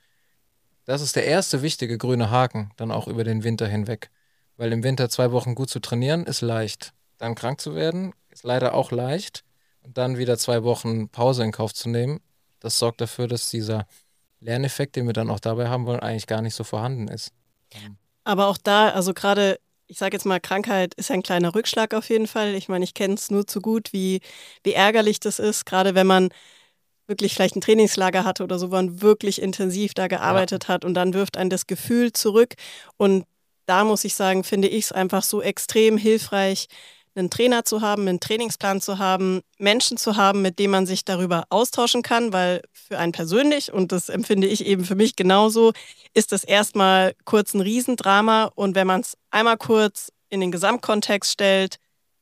Das ist der erste wichtige grüne Haken, dann auch über den Winter hinweg. Weil im Winter 2 Wochen gut zu trainieren, ist leicht. Dann krank zu werden, ist leider auch leicht. Und dann wieder 2 Wochen Pause in Kauf zu nehmen, das sorgt dafür, dass dieser Lerneffekt, den wir dann auch dabei haben wollen, eigentlich gar nicht so vorhanden ist. Aber auch da, also gerade, ich sage jetzt mal, Krankheit ist ein kleiner Rückschlag auf jeden Fall. Ich meine, ich kenne es nur zu gut, wie ärgerlich das ist, gerade wenn man wirklich vielleicht ein Trainingslager hatte oder so, wo man wirklich intensiv da gearbeitet hat und dann wirft einen das Gefühl zurück. Und da muss ich sagen, finde ich es einfach so extrem hilfreich, einen Trainer zu haben, einen Trainingsplan zu haben, Menschen zu haben, mit denen man sich darüber austauschen kann, weil für einen persönlich, und das empfinde ich eben für mich genauso, ist das erstmal kurz ein Riesendrama und wenn man es einmal kurz in den Gesamtkontext stellt,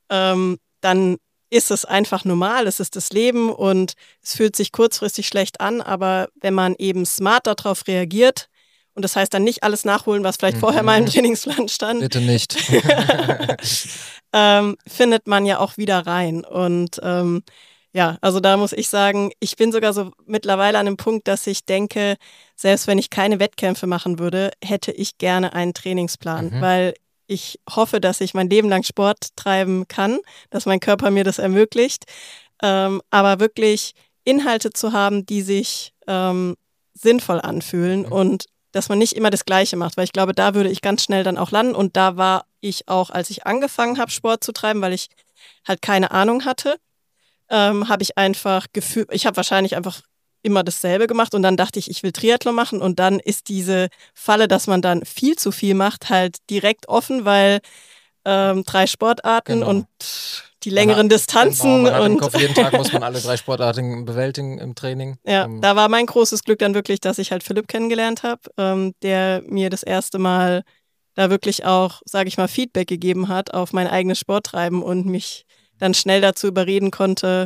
dann ist es einfach normal, es ist das Leben und es fühlt sich kurzfristig schlecht an, aber wenn man eben smart darauf reagiert, und das heißt dann nicht alles nachholen, was vielleicht vorher mal im Trainingsplan stand. Bitte nicht. Findet man ja auch wieder rein. Und Ja, also da muss ich sagen, ich bin sogar so mittlerweile an einem Punkt, dass ich denke, selbst wenn ich keine Wettkämpfe machen würde, hätte ich gerne einen Trainingsplan, weil ich hoffe, dass ich mein Leben lang Sport treiben kann, dass mein Körper mir das ermöglicht. Aber wirklich Inhalte zu haben, die sich sinnvoll anfühlen und dass man nicht immer das Gleiche macht, weil ich glaube, da würde ich ganz schnell dann auch landen. Und da war ich auch, als ich angefangen habe, Sport zu treiben, weil ich halt keine Ahnung hatte, habe ich einfach gefühlt, ich habe wahrscheinlich einfach immer dasselbe gemacht und dann dachte ich, ich will Triathlon machen und dann ist diese Falle, dass man dann viel zu viel macht, halt direkt offen, weil 3 Sportarten und die längeren Distanzen. Man hat im und Kopf, jeden Tag muss man alle 3 Sportarten bewältigen im Training. Ja, da war mein großes Glück dann wirklich, dass ich halt Philipp kennengelernt habe, der mir das erste Mal da wirklich auch, sage ich mal, Feedback gegeben hat auf mein eigenes Sporttreiben und mich dann schnell dazu überreden konnte,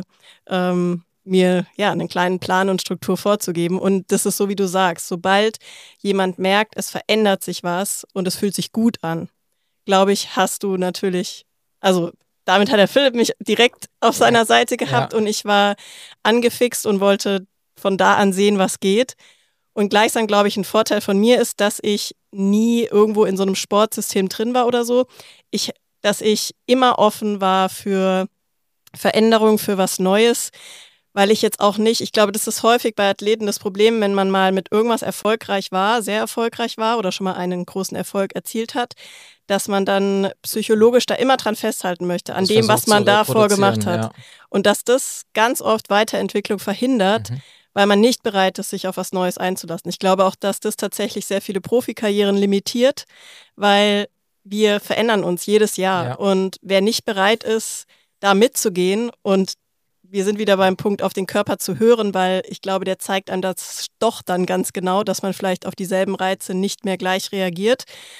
mir ja einen kleinen Plan und Struktur vorzugeben. Und das ist so, wie du sagst, sobald jemand merkt, es verändert sich was und es fühlt sich gut an, glaube ich, hast du natürlich, also damit hat der Philipp mich direkt auf seiner Seite gehabt und ich war angefixt und wollte von da an sehen, was geht. Und gleichsam, glaube ich, ein Vorteil von mir ist, dass ich nie irgendwo in so einem Sportsystem drin war oder so. Dass ich immer offen war für Veränderung, für was Neues, weil ich jetzt auch nicht, ich glaube, das ist häufig bei Athleten das Problem, wenn man mal mit irgendwas erfolgreich war, sehr erfolgreich war oder schon mal einen großen Erfolg erzielt hat, dass man dann psychologisch da immer dran festhalten möchte, an dem, was man davor gemacht hat. Ja. Und dass das ganz oft Weiterentwicklung verhindert, weil man nicht bereit ist, sich auf was Neues einzulassen. Ich glaube auch, dass das tatsächlich sehr viele Profikarrieren limitiert, weil wir verändern uns jedes Jahr. Ja. Und wer nicht bereit ist, da mitzugehen und wir sind wieder beim Punkt, auf den Körper zu hören, weil ich glaube, der zeigt einem das doch dann ganz genau, dass man vielleicht auf dieselben Reize nicht mehr gleich reagiert.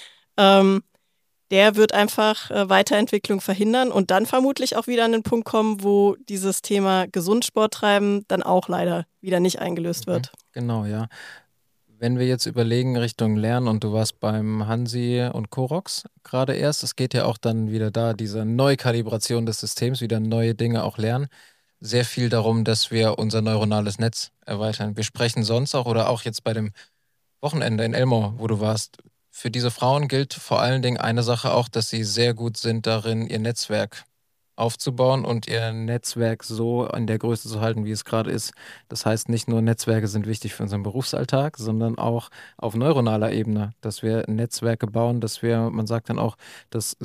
Der wird einfach Weiterentwicklung verhindern und dann vermutlich auch wieder an den Punkt kommen, wo dieses Thema Gesundsport treiben dann auch leider wieder nicht eingelöst wird. Genau, ja. Wenn wir jetzt überlegen Richtung Lernen und du warst beim Hansi und Korox gerade erst, es geht ja auch dann wieder da, diese Neukalibration des Systems, wieder neue Dinge auch lernen. Sehr viel darum, dass wir unser neuronales Netz erweitern. Wir sprechen sonst auch oder auch jetzt bei dem Wochenende in Elmau, wo du warst. Für diese Frauen gilt vor allen Dingen eine Sache auch, dass sie sehr gut sind darin, ihr Netzwerk aufzubauen und ihr Netzwerk so in der Größe zu halten, wie es gerade ist. Das heißt, nicht nur Netzwerke sind wichtig für unseren Berufsalltag, sondern auch auf neuronaler Ebene, dass wir Netzwerke bauen, dass wir, man sagt dann auch, dass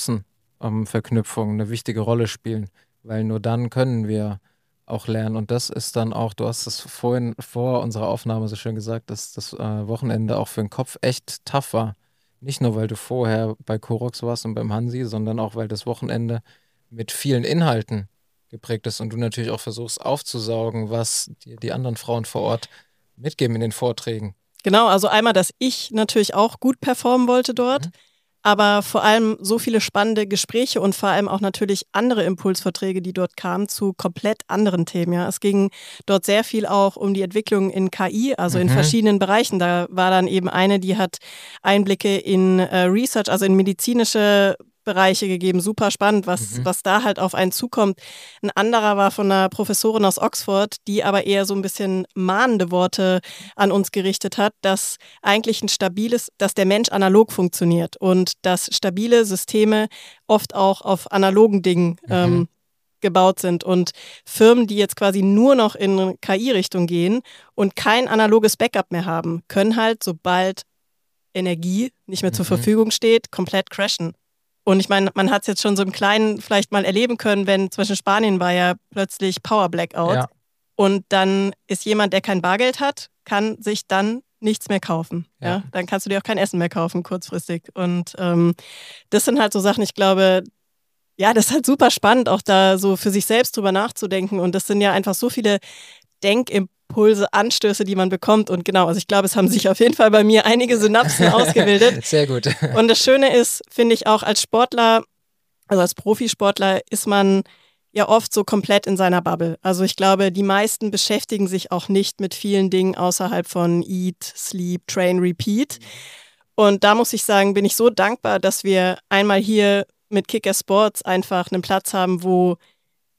Synapsenverknüpfungen eine wichtige Rolle spielen, weil nur dann können wir auch lernen. Und das ist dann auch, du hast es vorhin vor unserer Aufnahme so schön gesagt, dass das Wochenende auch für den Kopf echt tough war. Nicht nur, weil du vorher bei Korox warst und beim Hansi, sondern auch, weil das Wochenende mit vielen Inhalten geprägt ist und du natürlich auch versuchst aufzusaugen, was dir die anderen Frauen vor Ort mitgeben in den Vorträgen. Genau, also einmal, dass ich natürlich auch gut performen wollte dort, aber vor allem so viele spannende Gespräche und vor allem auch natürlich andere Impulsvorträge, die dort kamen zu komplett anderen Themen. Ja. Es ging dort sehr viel auch um die Entwicklung in KI, also in verschiedenen Bereichen. Da war dann eben eine, die hat Einblicke in Research, also in medizinische Bereiche gegeben. Super spannend, was da halt auf einen zukommt. Ein anderer war von einer Professorin aus Oxford, die aber eher so ein bisschen mahnende Worte an uns gerichtet hat, dass eigentlich dass der Mensch analog funktioniert und dass stabile Systeme oft auch auf analogen Dingen gebaut sind. Und Firmen, die jetzt quasi nur noch in KI-Richtung gehen und kein analoges Backup mehr haben, können halt, sobald Energie nicht mehr zur Verfügung steht, komplett crashen. Und ich meine, man hat es jetzt schon so im Kleinen vielleicht mal erleben können, wenn zum Beispiel Spanien war ja plötzlich Power Blackout. Ja. Und dann ist jemand, der kein Bargeld hat, kann sich dann nichts mehr kaufen. Ja. Dann kannst du dir auch kein Essen mehr kaufen, kurzfristig. Und das sind halt so Sachen, ich glaube, ja, das ist halt super spannend, auch da so für sich selbst drüber nachzudenken. Und das sind ja einfach so viele Denkimpulse, Anstöße, die man bekommt. Und genau, also ich glaube, es haben sich auf jeden Fall bei mir einige Synapsen ausgebildet. Sehr gut. Und das Schöne ist, finde ich auch als Sportler, also als Profisportler, ist man ja oft so komplett in seiner Bubble. Also ich glaube, die meisten beschäftigen sich auch nicht mit vielen Dingen außerhalb von Eat, Sleep, Train, Repeat. Und da muss ich sagen, bin ich so dankbar, dass wir einmal hier mit Kicker Sports einfach einen Platz haben, wo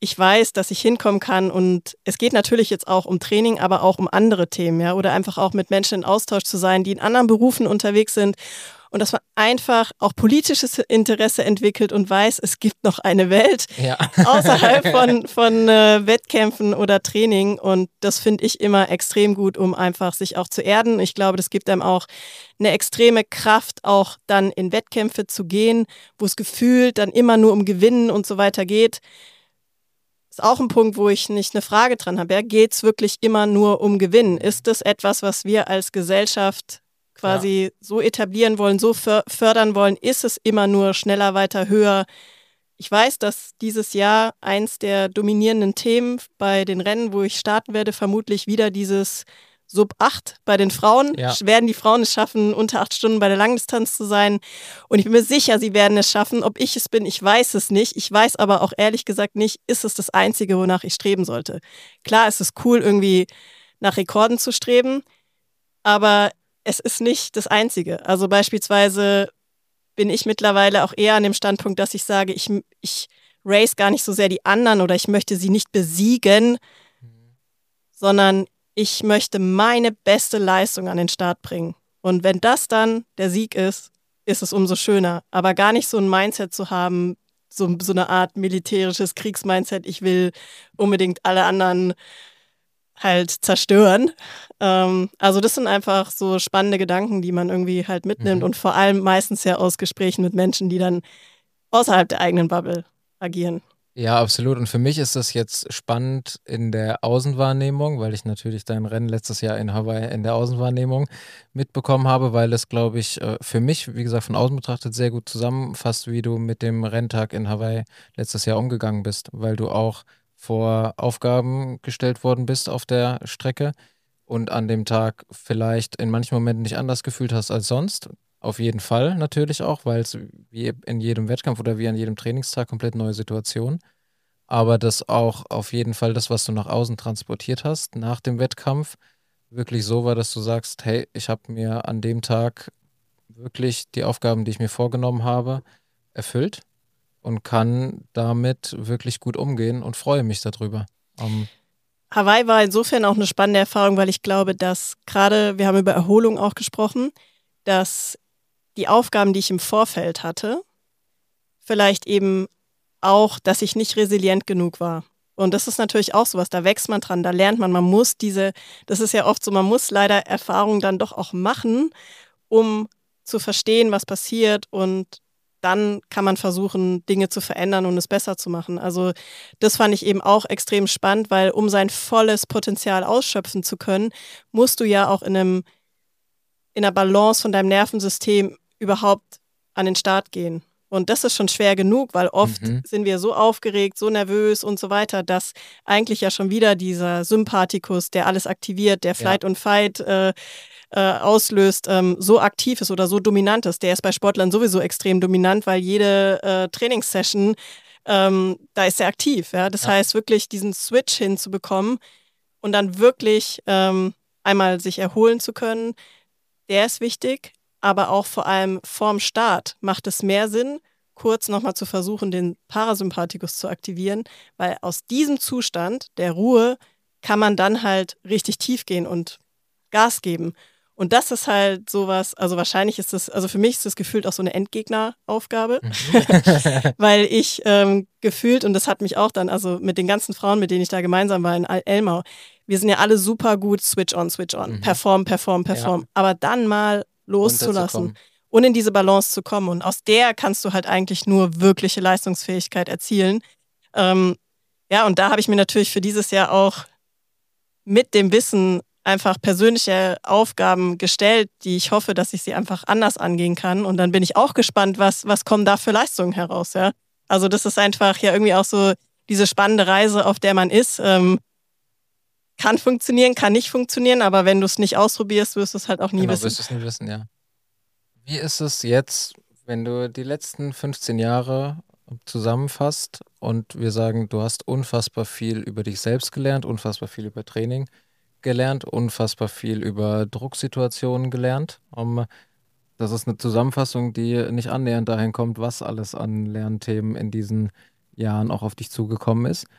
ich weiß, dass ich hinkommen kann und es geht natürlich jetzt auch um Training, aber auch um andere Themen, ja, oder einfach auch mit Menschen in Austausch zu sein, die in anderen Berufen unterwegs sind und dass man einfach auch politisches Interesse entwickelt und weiß, es gibt noch eine Welt Ja. außerhalb von Wettkämpfen oder Training und das finde ich immer extrem gut, um einfach sich auch zu erden. Ich glaube, das gibt einem auch eine extreme Kraft, auch dann in Wettkämpfe zu gehen, wo es gefühlt dann immer nur um Gewinnen und so weiter geht. Ist auch ein Punkt, wo ich nicht eine Frage dran habe. Ja? Geht es wirklich immer nur um Gewinnen? Ist das etwas, was wir als Gesellschaft quasi so etablieren wollen, so fördern wollen? Ist es immer nur schneller, weiter, höher? Ich weiß, dass dieses Jahr eins der dominierenden Themen bei den Rennen, wo ich starten werde, vermutlich wieder dieses Sub 8 bei den Frauen. Ja. Werden die Frauen es schaffen, unter 8 Stunden bei der Langdistanz zu sein? Und ich bin mir sicher, sie werden es schaffen. Ob ich es bin, ich weiß es nicht. Ich weiß aber auch ehrlich gesagt nicht, ist es das Einzige, wonach ich streben sollte. Klar, es ist cool, irgendwie nach Rekorden zu streben, aber es ist nicht das Einzige. Also beispielsweise bin ich mittlerweile auch eher an dem Standpunkt, dass ich sage, ich race gar nicht so sehr die anderen oder ich möchte sie nicht besiegen, sondern ich möchte meine beste Leistung an den Start bringen. Und wenn das dann der Sieg ist, ist es umso schöner. Aber gar nicht so ein Mindset zu haben, so eine Art militärisches Kriegsmindset, ich will unbedingt alle anderen halt zerstören. Also das sind einfach so spannende Gedanken, die man irgendwie halt mitnimmt und vor allem meistens ja aus Gesprächen mit Menschen, die dann außerhalb der eigenen Bubble agieren. Ja, absolut. Und für mich ist das jetzt spannend in der Außenwahrnehmung, weil ich natürlich dein Rennen letztes Jahr in Hawaii in der Außenwahrnehmung mitbekommen habe, weil es, glaube ich, für mich, wie gesagt, von außen betrachtet sehr gut zusammenfasst, wie du mit dem Renntag in Hawaii letztes Jahr umgegangen bist, weil du auch vor Aufgaben gestellt worden bist auf der Strecke und an dem Tag vielleicht in manchen Momenten nicht anders gefühlt hast als sonst. Auf jeden Fall natürlich auch, weil es wie in jedem Wettkampf oder wie an jedem Trainingstag komplett neue Situation. Aber das auch auf jeden Fall das, was du nach außen transportiert hast nach dem Wettkampf, wirklich so war, dass du sagst, hey, ich habe mir an dem Tag wirklich die Aufgaben, die ich mir vorgenommen habe, erfüllt und kann damit wirklich gut umgehen und freue mich darüber. Hawaii war insofern auch eine spannende Erfahrung, weil ich glaube, dass gerade, wir haben über Erholung auch gesprochen, dass die Aufgaben, die ich im Vorfeld hatte, vielleicht eben auch, dass ich nicht resilient genug war. Und das ist natürlich auch sowas, da wächst man dran, da lernt man, das ist ja oft so, man muss leider Erfahrungen dann doch auch machen, um zu verstehen, was passiert und dann kann man versuchen, Dinge zu verändern und es besser zu machen. Also das fand ich eben auch extrem spannend, weil um sein volles Potenzial ausschöpfen zu können, musst du ja auch in einer Balance von deinem Nervensystem überhaupt an den Start gehen. Und das ist schon schwer genug, weil oft sind wir so aufgeregt, so nervös und so weiter, dass eigentlich ja schon wieder dieser Sympathikus, der alles aktiviert, der Flight und Fight auslöst, so aktiv ist oder so dominant ist. Der ist bei Sportlern sowieso extrem dominant, weil jede Trainingssession, da ist er aktiv. Ja? Das heißt, wirklich diesen Switch hinzubekommen und dann wirklich einmal sich erholen zu können, der ist wichtig. Aber auch vor allem vorm Start macht es mehr Sinn, kurz nochmal zu versuchen, den Parasympathikus zu aktivieren, weil aus diesem Zustand der Ruhe kann man dann halt richtig tief gehen und Gas geben. Und das ist halt sowas, also wahrscheinlich ist das, also für mich ist das gefühlt auch so eine Endgegneraufgabe, weil ich gefühlt, und das hat mich auch dann, also mit den ganzen Frauen, mit denen ich da gemeinsam war in Elmau, wir sind ja alle super gut Switch on, perform, aber dann mal loszulassen und in diese Balance zu kommen. Und aus der kannst du halt eigentlich nur wirkliche Leistungsfähigkeit erzielen. Und da habe ich mir natürlich für dieses Jahr auch mit dem Wissen einfach persönliche Aufgaben gestellt, die ich hoffe, dass ich sie einfach anders angehen kann. Und dann bin ich auch gespannt, was kommen da für Leistungen heraus. Ja? Also das ist einfach ja irgendwie auch so diese spannende Reise, auf der man ist. Kann funktionieren, kann nicht funktionieren, aber wenn du es nicht ausprobierst, wirst du es halt auch nie wissen. Wirst du es nie wissen, ja. Wie ist es jetzt, wenn du die letzten 15 Jahre zusammenfasst und wir sagen, du hast unfassbar viel über dich selbst gelernt, unfassbar viel über Training gelernt, unfassbar viel über Drucksituationen gelernt. Das ist eine Zusammenfassung, die nicht annähernd dahin kommt, was alles an Lernthemen in diesen Jahren auch auf dich zugekommen ist.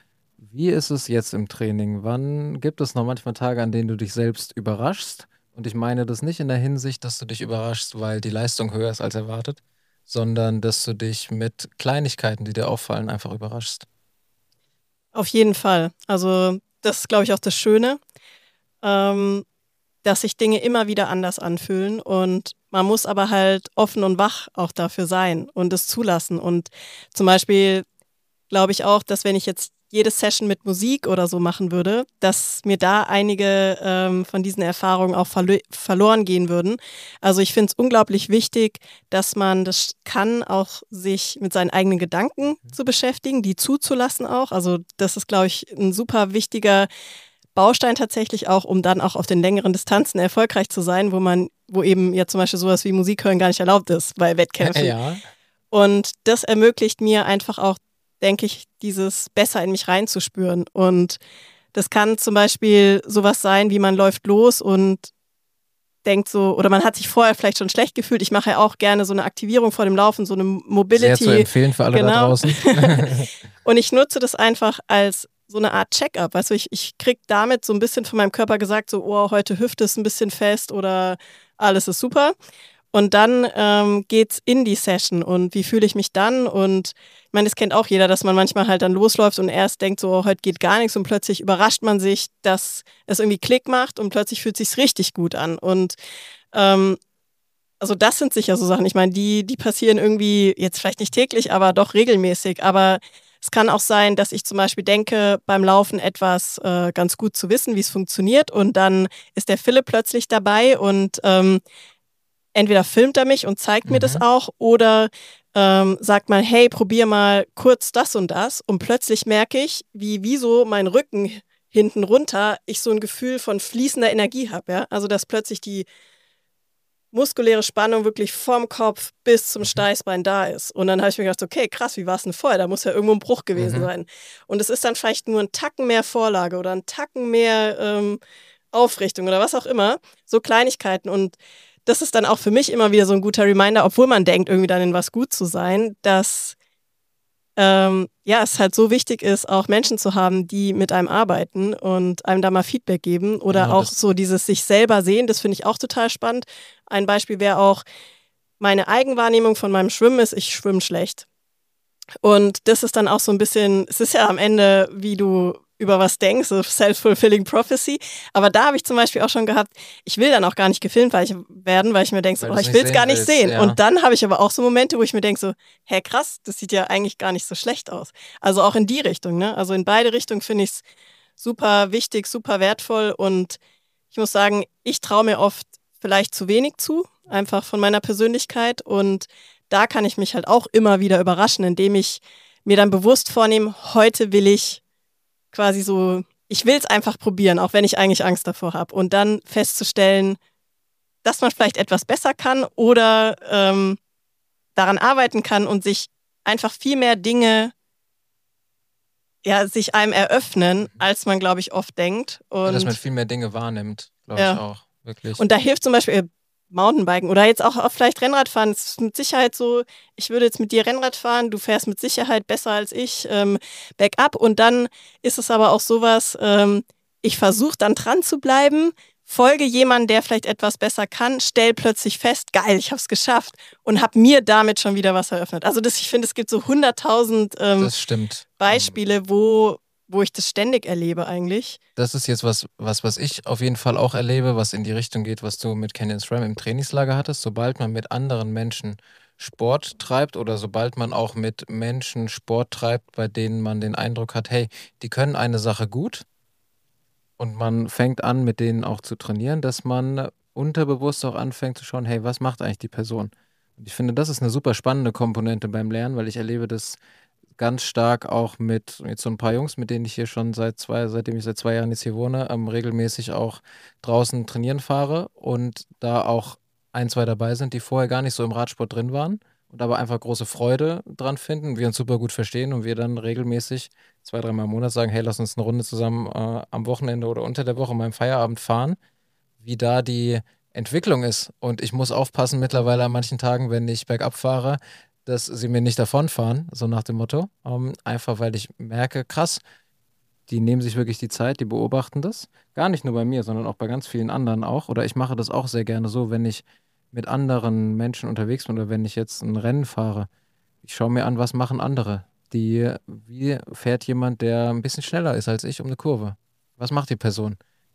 Wie ist es jetzt im Training? Wann gibt es noch manchmal Tage, an denen du dich selbst überraschst? Und ich meine das nicht in der Hinsicht, dass du dich überraschst, weil die Leistung höher ist als erwartet, sondern dass du dich mit Kleinigkeiten, die dir auffallen, einfach überraschst. Auf jeden Fall. Also das ist, glaube ich, auch das Schöne, ähm, dass sich Dinge immer wieder anders anfühlen und man muss aber halt offen und wach auch dafür sein und es zulassen. Und zum Beispiel glaube ich auch, dass wenn ich jetzt jede Session mit Musik oder so machen würde, dass mir da einige von diesen Erfahrungen auch verloren gehen würden. Also ich finde es unglaublich wichtig, dass man das kann, auch sich mit seinen eigenen Gedanken zu beschäftigen, die zuzulassen auch. Also das ist, glaube ich, ein super wichtiger Baustein tatsächlich auch, um dann auch auf den längeren Distanzen erfolgreich zu sein, wo eben ja zum Beispiel sowas wie Musik hören gar nicht erlaubt ist bei Wettkämpfen. Ja. Und das ermöglicht mir einfach auch, denke ich, dieses besser in mich reinzuspüren. Und das kann zum Beispiel sowas sein, wie man läuft los und denkt so, oder man hat sich vorher vielleicht schon schlecht gefühlt. Ich mache ja auch gerne so eine Aktivierung vor dem Laufen, so eine Mobility. Sehr zu empfehlen für alle da draußen. Und ich nutze das einfach als so eine Art Check-up. Weißt du, ich kriege damit so ein bisschen von meinem Körper gesagt, so, oh, heute Hüfte ist ein bisschen fest oder alles ist super. Und dann geht's in die Session und wie fühle ich mich dann? Und ich meine, das kennt auch jeder, dass man manchmal halt dann losläuft und erst denkt so, oh, heute geht gar nichts und plötzlich überrascht man sich, dass es irgendwie Klick macht und plötzlich fühlt sich's richtig gut an. Und also das sind sicher so Sachen. Ich meine, die passieren irgendwie jetzt vielleicht nicht täglich, aber doch regelmäßig. Aber es kann auch sein, dass ich zum Beispiel denke, beim Laufen etwas ganz gut zu wissen, wie es funktioniert. Und dann ist der Philipp plötzlich dabei und entweder filmt er mich und zeigt mir das auch oder sagt mal, hey, probier mal kurz das und das. Und plötzlich merke ich, wie so mein Rücken hinten runter ich so ein Gefühl von fließender Energie habe. Ja? Also dass plötzlich die muskuläre Spannung wirklich vom Kopf bis zum Steißbein da ist. Und dann habe ich mir gedacht, okay, krass, wie war es denn vorher? Da muss ja irgendwo ein Bruch gewesen sein. Und es ist dann vielleicht nur ein Tacken mehr Vorlage oder ein Tacken mehr Aufrichtung oder was auch immer. So Kleinigkeiten. Und das ist dann auch für mich immer wieder so ein guter Reminder, obwohl man denkt, irgendwie dann in was gut zu sein, dass ja, es halt so wichtig ist, auch Menschen zu haben, die mit einem arbeiten und einem da mal Feedback geben oder Ja, auch so dieses sich selber sehen, das finde ich auch total spannend. Ein Beispiel wäre auch, meine Eigenwahrnehmung von meinem Schwimmen ist, ich schwimme schlecht. Und das ist dann auch so ein bisschen, es ist ja am Ende, wie du über was denkst, so self-fulfilling prophecy. Aber da habe ich zum Beispiel auch schon gehabt, ich will dann auch gar nicht gefilmt werden, weil ich mir denke, so, oh, ich will es gar nicht sehen. Ja. Und dann habe ich aber auch so Momente, wo ich mir denke, so, hä, krass, das sieht ja eigentlich gar nicht so schlecht aus. Also auch in die Richtung, ne? Also in beide Richtungen finde ich es super wichtig, super wertvoll. Und ich muss sagen, ich traue mir oft vielleicht zu wenig zu, einfach von meiner Persönlichkeit. Und da kann ich mich halt auch immer wieder überraschen, indem ich mir dann bewusst vornehme, heute will ich quasi so, ich will es einfach probieren, auch wenn ich eigentlich Angst davor habe. Und dann festzustellen, dass man vielleicht etwas besser kann oder daran arbeiten kann und sich einfach viel mehr Dinge sich einem eröffnen, als man, glaube ich, oft denkt. Und dass man viel mehr Dinge wahrnimmt, glaube ich auch. Wirklich. Und da hilft zum Beispiel Mountainbiken oder jetzt auch vielleicht Rennradfahren. Es ist mit Sicherheit so, ich würde jetzt mit dir Rennrad fahren, du fährst mit Sicherheit besser als ich bergab. Und dann ist es aber auch sowas, ich versuche dann dran zu bleiben, folge jemandem, der vielleicht etwas besser kann, stell plötzlich fest, geil, ich habe es geschafft und habe mir damit schon wieder was eröffnet. Also ich finde, es gibt so 100.000 das stimmt. Beispiele, wo ich das ständig erlebe eigentlich. Das ist jetzt was ich auf jeden Fall auch erlebe, was in die Richtung geht, was du mit Canyon SRAM im Trainingslager hattest. Sobald man mit anderen Menschen Sport treibt oder sobald man auch mit Menschen Sport treibt, bei denen man den Eindruck hat, hey, die können eine Sache gut und man fängt an, mit denen auch zu trainieren, dass man unterbewusst auch anfängt zu schauen, hey, was macht eigentlich die Person? Und ich finde, das ist eine super spannende Komponente beim Lernen, weil ich erlebe das ganz stark auch mit jetzt so ein paar Jungs, mit denen ich hier schon seitdem ich seit 2 Jahren jetzt hier wohne, regelmäßig auch draußen trainieren fahre und da auch ein, zwei dabei sind, die vorher gar nicht so im Radsport drin waren und aber einfach große Freude dran finden, wir uns super gut verstehen und wir dann regelmäßig 2, 3 Mal im Monat sagen, hey, lass uns eine Runde zusammen am Wochenende oder unter der Woche mal im Feierabend fahren, wie da die Entwicklung ist. Und ich muss aufpassen mittlerweile an manchen Tagen, wenn ich bergab fahre, dass sie mir nicht davonfahren, so nach dem Motto. Einfach weil ich merke, krass, die nehmen sich wirklich die Zeit, die beobachten das. Gar nicht nur bei mir, sondern auch bei ganz vielen anderen auch. Oder ich mache das auch sehr gerne so, wenn ich mit anderen Menschen unterwegs bin oder wenn ich jetzt ein Rennen fahre. Ich schaue mir an, was machen andere. Wie fährt jemand, der ein bisschen schneller ist als ich um eine Kurve? Was macht die Person?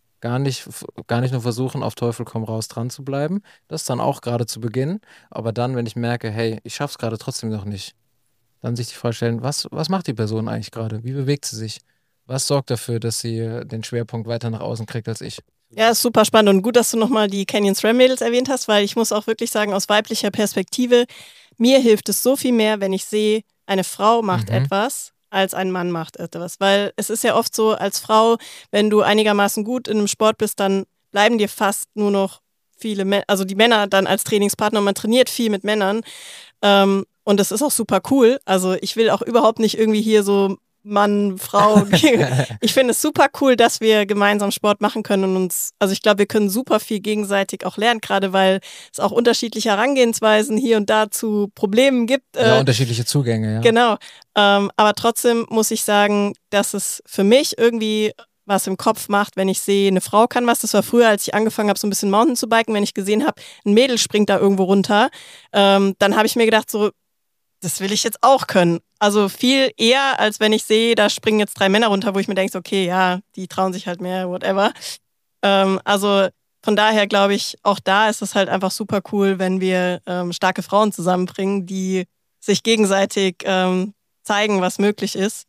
Gar nicht nur versuchen, auf Teufel komm raus dran zu bleiben. Das dann auch gerade zu Beginn. Aber dann, wenn ich merke, hey, ich schaff's gerade trotzdem noch nicht, dann sich die Frage stellen, was macht die Person eigentlich gerade? Wie bewegt sie sich? Was sorgt dafür, dass sie den Schwerpunkt weiter nach außen kriegt als ich? Ja, ist super spannend und gut, dass du nochmal die Canyon SRAM Mädels erwähnt hast, weil ich muss auch wirklich sagen, aus weiblicher Perspektive, mir hilft es so viel mehr, wenn ich sehe, eine Frau macht etwas, als ein Mann macht etwas. Weil es ist ja oft so, als Frau, wenn du einigermaßen gut in einem Sport bist, dann bleiben dir fast nur noch also die Männer dann als Trainingspartner und man trainiert viel mit Männern. Und das ist auch super cool. Also ich will auch überhaupt nicht irgendwie hier so Mann, Frau. Ich finde es super cool, dass wir gemeinsam Sport machen können und also ich glaube, wir können super viel gegenseitig auch lernen, gerade weil es auch unterschiedliche Herangehensweisen hier und da zu Problemen gibt. Ja, unterschiedliche Zugänge, ja. Genau. Aber trotzdem muss ich sagen, dass es für mich irgendwie was im Kopf macht, wenn ich sehe, eine Frau kann was. Das war früher, als ich angefangen habe, so ein bisschen Mountain zu biken, wenn ich gesehen habe, ein Mädel springt da irgendwo runter, dann habe ich mir gedacht, so, das will ich jetzt auch können. Also viel eher, als wenn ich sehe, da springen jetzt 3 Männer runter, wo ich mir denke, okay, ja, die trauen sich halt mehr, whatever. Also von daher glaube ich, auch da ist es halt einfach super cool, wenn wir starke Frauen zusammenbringen, die sich gegenseitig zeigen, was möglich ist.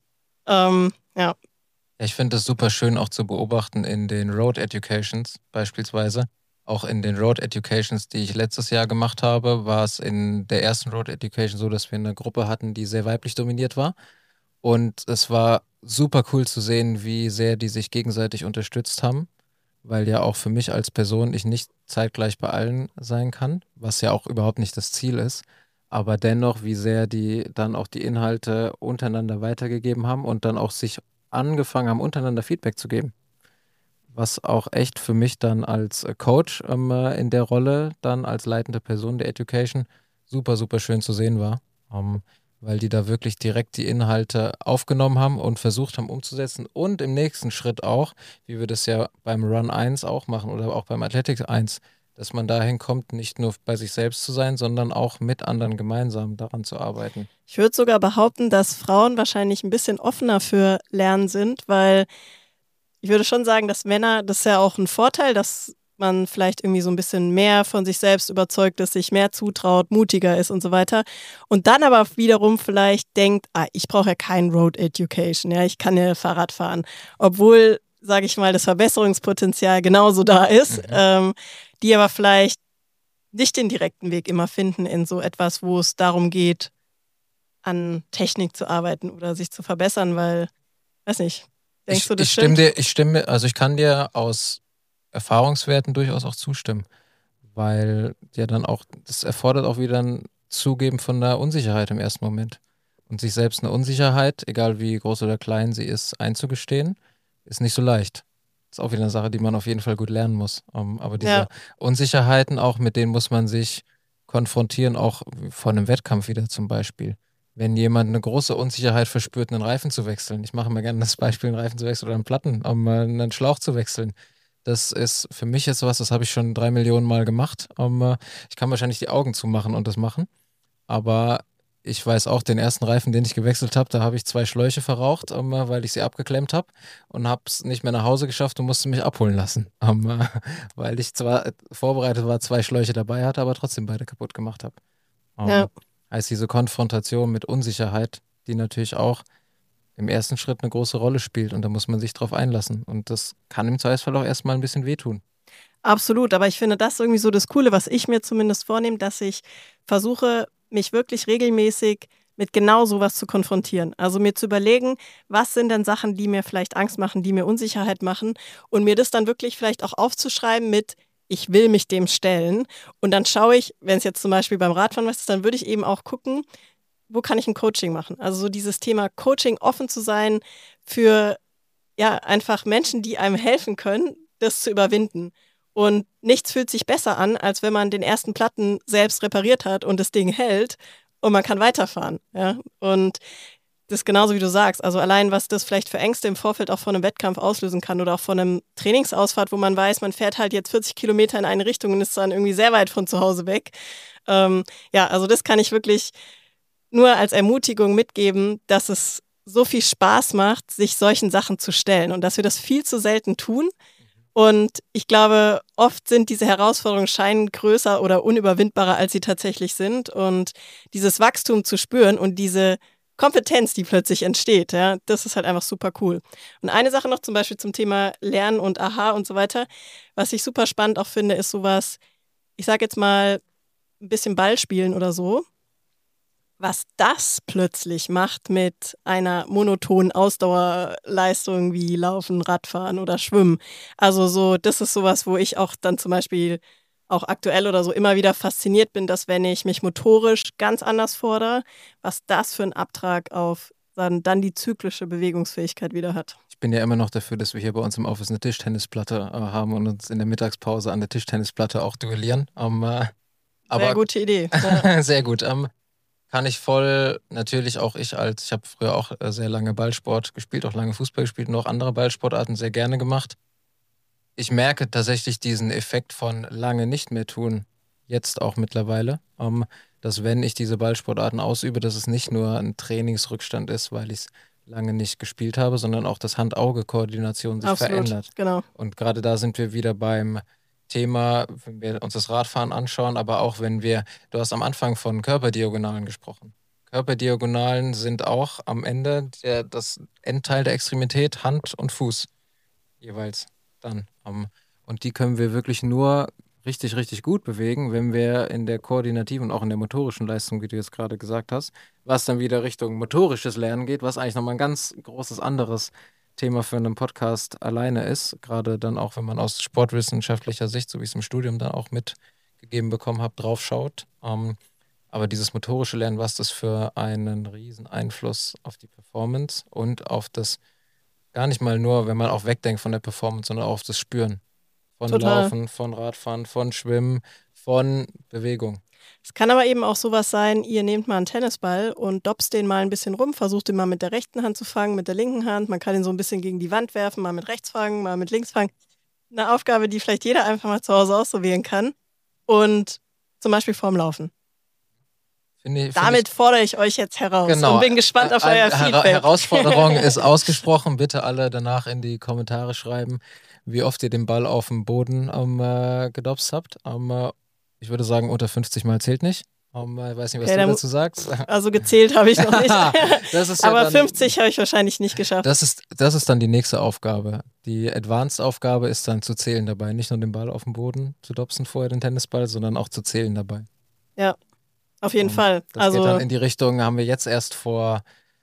Ja. Ich finde das super schön auch zu beobachten in den Road Educations beispielsweise. Auch in den Road Educations, die ich letztes Jahr gemacht habe, war es in der ersten Road Education so, dass wir eine Gruppe hatten, die sehr weiblich dominiert war. Und es war super cool zu sehen, wie sehr die sich gegenseitig unterstützt haben, weil ja auch für mich als Person ich nicht zeitgleich bei allen sein kann, was ja auch überhaupt nicht das Ziel ist. Aber dennoch, wie sehr die dann auch die Inhalte untereinander weitergegeben haben und dann auch sich angefangen haben, untereinander Feedback zu geben. Was auch echt für mich dann als Coach in der Rolle, dann als leitende Person der Education, super, super schön zu sehen war. Weil die da wirklich direkt die Inhalte aufgenommen haben und versucht haben umzusetzen. Und im nächsten Schritt auch, wie wir das ja beim Run 1 auch machen oder auch beim Athletics 1, dass man dahin kommt, nicht nur bei sich selbst zu sein, sondern auch mit anderen gemeinsam daran zu arbeiten. Ich würde sogar behaupten, dass Frauen wahrscheinlich ein bisschen offener für Lernen sind, weil ich würde schon sagen, dass Männer, das ist ja auch ein Vorteil, dass man vielleicht irgendwie so ein bisschen mehr von sich selbst überzeugt ist, sich mehr zutraut, mutiger ist und so weiter. Und dann aber wiederum vielleicht denkt, ich brauche ja kein Road Education, ja, ich kann ja Fahrrad fahren. Obwohl, sage ich mal, das Verbesserungspotenzial genauso da ist, die aber vielleicht nicht den direkten Weg immer finden in so etwas, wo es darum geht, an Technik zu arbeiten oder sich zu verbessern, weil, weiß nicht, denkst du, das stimmt? Also ich kann dir aus Erfahrungswerten durchaus auch zustimmen, weil ja dann auch, das erfordert auch wieder ein Zugeben von der Unsicherheit im ersten Moment. Und sich selbst eine Unsicherheit, egal wie groß oder klein sie ist, einzugestehen, ist nicht so leicht. Ist auch wieder eine Sache, die man auf jeden Fall gut lernen muss. Aber diese Unsicherheiten auch, mit denen muss man sich konfrontieren, auch vor einem Wettkampf wieder zum Beispiel. Wenn jemand eine große Unsicherheit verspürt, einen Reifen zu wechseln, ich mache mir gerne das Beispiel, einen Reifen zu wechseln oder einen Platten, um einen Schlauch zu wechseln. Das ist für mich jetzt was, das habe ich schon 3 Millionen Mal gemacht. Ich kann wahrscheinlich die Augen zumachen und das machen. Aber ich weiß auch, den ersten Reifen, den ich gewechselt habe, da habe ich 2 Schläuche verraucht, weil ich sie abgeklemmt habe und habe es nicht mehr nach Hause geschafft und musste mich abholen lassen. Weil ich zwar vorbereitet war, 2 Schläuche dabei hatte, aber trotzdem beide kaputt gemacht habe. Heißt diese Konfrontation mit Unsicherheit, die natürlich auch im ersten Schritt eine große Rolle spielt und da muss man sich drauf einlassen. Und das kann im Zweifelsfall auch erstmal ein bisschen wehtun. Absolut, aber ich finde das irgendwie so das Coole, was ich mir zumindest vornehme, dass ich versuche, mich wirklich regelmäßig mit genau sowas zu konfrontieren. Also mir zu überlegen, was sind denn Sachen, die mir vielleicht Angst machen, die mir Unsicherheit machen und mir das dann wirklich vielleicht auch aufzuschreiben mit, ich will mich dem stellen. Und dann schaue ich, wenn es jetzt zum Beispiel beim Radfahren was ist, dann würde ich eben auch gucken, wo kann ich ein Coaching machen? Also so dieses Thema Coaching, offen zu sein für ja einfach Menschen, die einem helfen können, das zu überwinden. Und nichts fühlt sich besser an, als wenn man den ersten Platten selbst repariert hat und das Ding hält und man kann weiterfahren. Ja? Und das ist genauso, wie du sagst. Also allein, was das vielleicht für Ängste im Vorfeld auch von einem Wettkampf auslösen kann oder auch von einem Trainingsausfahrt, wo man weiß, man fährt halt jetzt 40 Kilometer in eine Richtung und ist dann irgendwie sehr weit von zu Hause weg. Ja, also das kann ich wirklich nur als Ermutigung mitgeben, dass es so viel Spaß macht, sich solchen Sachen zu stellen und dass wir das viel zu selten tun. Und ich glaube, oft sind diese Herausforderungen scheinen größer oder unüberwindbarer, als sie tatsächlich sind. Und dieses Wachstum zu spüren und diese Kompetenz, die plötzlich entsteht, ja, das ist halt einfach super cool. Und eine Sache noch zum Beispiel zum Thema Lernen und Aha und so weiter, was ich super spannend auch finde, ist sowas, ich sage jetzt mal, ein bisschen Ball spielen oder so. Was das plötzlich macht mit einer monotonen Ausdauerleistung wie Laufen, Radfahren oder Schwimmen. Also so, das ist sowas, wo ich auch dann zum Beispiel auch aktuell oder so immer wieder fasziniert bin, dass wenn ich mich motorisch ganz anders fordere, was das für einen Abtrag auf dann die zyklische Bewegungsfähigkeit wieder hat. Ich bin ja immer noch dafür, dass wir hier bei uns im Office eine Tischtennisplatte haben und uns in der Mittagspause an der Tischtennisplatte auch duellieren. Sehr Aber gute Idee. Ja. sehr gut. Kann ich voll, natürlich auch ich habe früher auch sehr lange Ballsport gespielt, auch lange Fußball gespielt und auch andere Ballsportarten sehr gerne gemacht. Ich merke tatsächlich diesen Effekt von lange nicht mehr tun, jetzt auch mittlerweile, dass wenn ich diese Ballsportarten ausübe, dass es nicht nur ein Trainingsrückstand ist, weil ich es lange nicht gespielt habe, sondern auch das Hand-Auge-Koordination sich Absolut, verändert. genau. Und gerade da sind wir wieder beim Thema, wenn wir uns das Radfahren anschauen, aber auch du hast am Anfang von Körperdiagonalen gesprochen. Körperdiagonalen sind auch am Ende das Endteil der Extremität, Hand und Fuß jeweils dann. Und die können wir wirklich nur richtig, richtig gut bewegen, wenn wir in der koordinativen und auch in der motorischen Leistung, wie du jetzt gerade gesagt hast, was dann wieder Richtung motorisches Lernen geht, was eigentlich nochmal ein ganz großes anderes Thema für einen Podcast alleine ist, gerade dann auch, wenn man aus sportwissenschaftlicher Sicht, so wie ich es im Studium dann auch mitgegeben bekommen habe, draufschaut. Aber dieses motorische Lernen, was das für einen riesen Einfluss auf die Performance und auf das, gar nicht mal nur, wenn man auch wegdenkt von der Performance, sondern auch auf das Spüren von Total. Laufen, von Radfahren, von Schwimmen, von Bewegung. Es kann aber eben auch sowas sein, ihr nehmt mal einen Tennisball und dopst den mal ein bisschen rum, versucht den mal mit der rechten Hand zu fangen, mit der linken Hand. Man kann ihn so ein bisschen gegen die Wand werfen, mal mit rechts fangen, mal mit links fangen. Eine Aufgabe, die vielleicht jeder einfach mal zu Hause ausprobieren kann. Und zum Beispiel vorm Laufen. Damit fordere ich euch jetzt heraus genau, und bin gespannt auf euer Feedback. Herausforderung ist ausgesprochen. Bitte alle danach in die Kommentare schreiben, wie oft ihr den Ball auf dem Boden gedopst habt. Ich würde sagen, unter 50 Mal zählt nicht. Ich weiß nicht, was du dazu sagst. Also gezählt habe ich noch nicht. Aber 50 habe ich wahrscheinlich nicht geschafft. Das ist dann die nächste Aufgabe. Die Advanced-Aufgabe ist dann zu zählen dabei. Nicht nur den Ball auf dem Boden zu dopsen vorher, den Tennisball, sondern auch zu zählen dabei. Ja, auf jeden Fall. Das geht dann in die Richtung, haben wir jetzt erst vor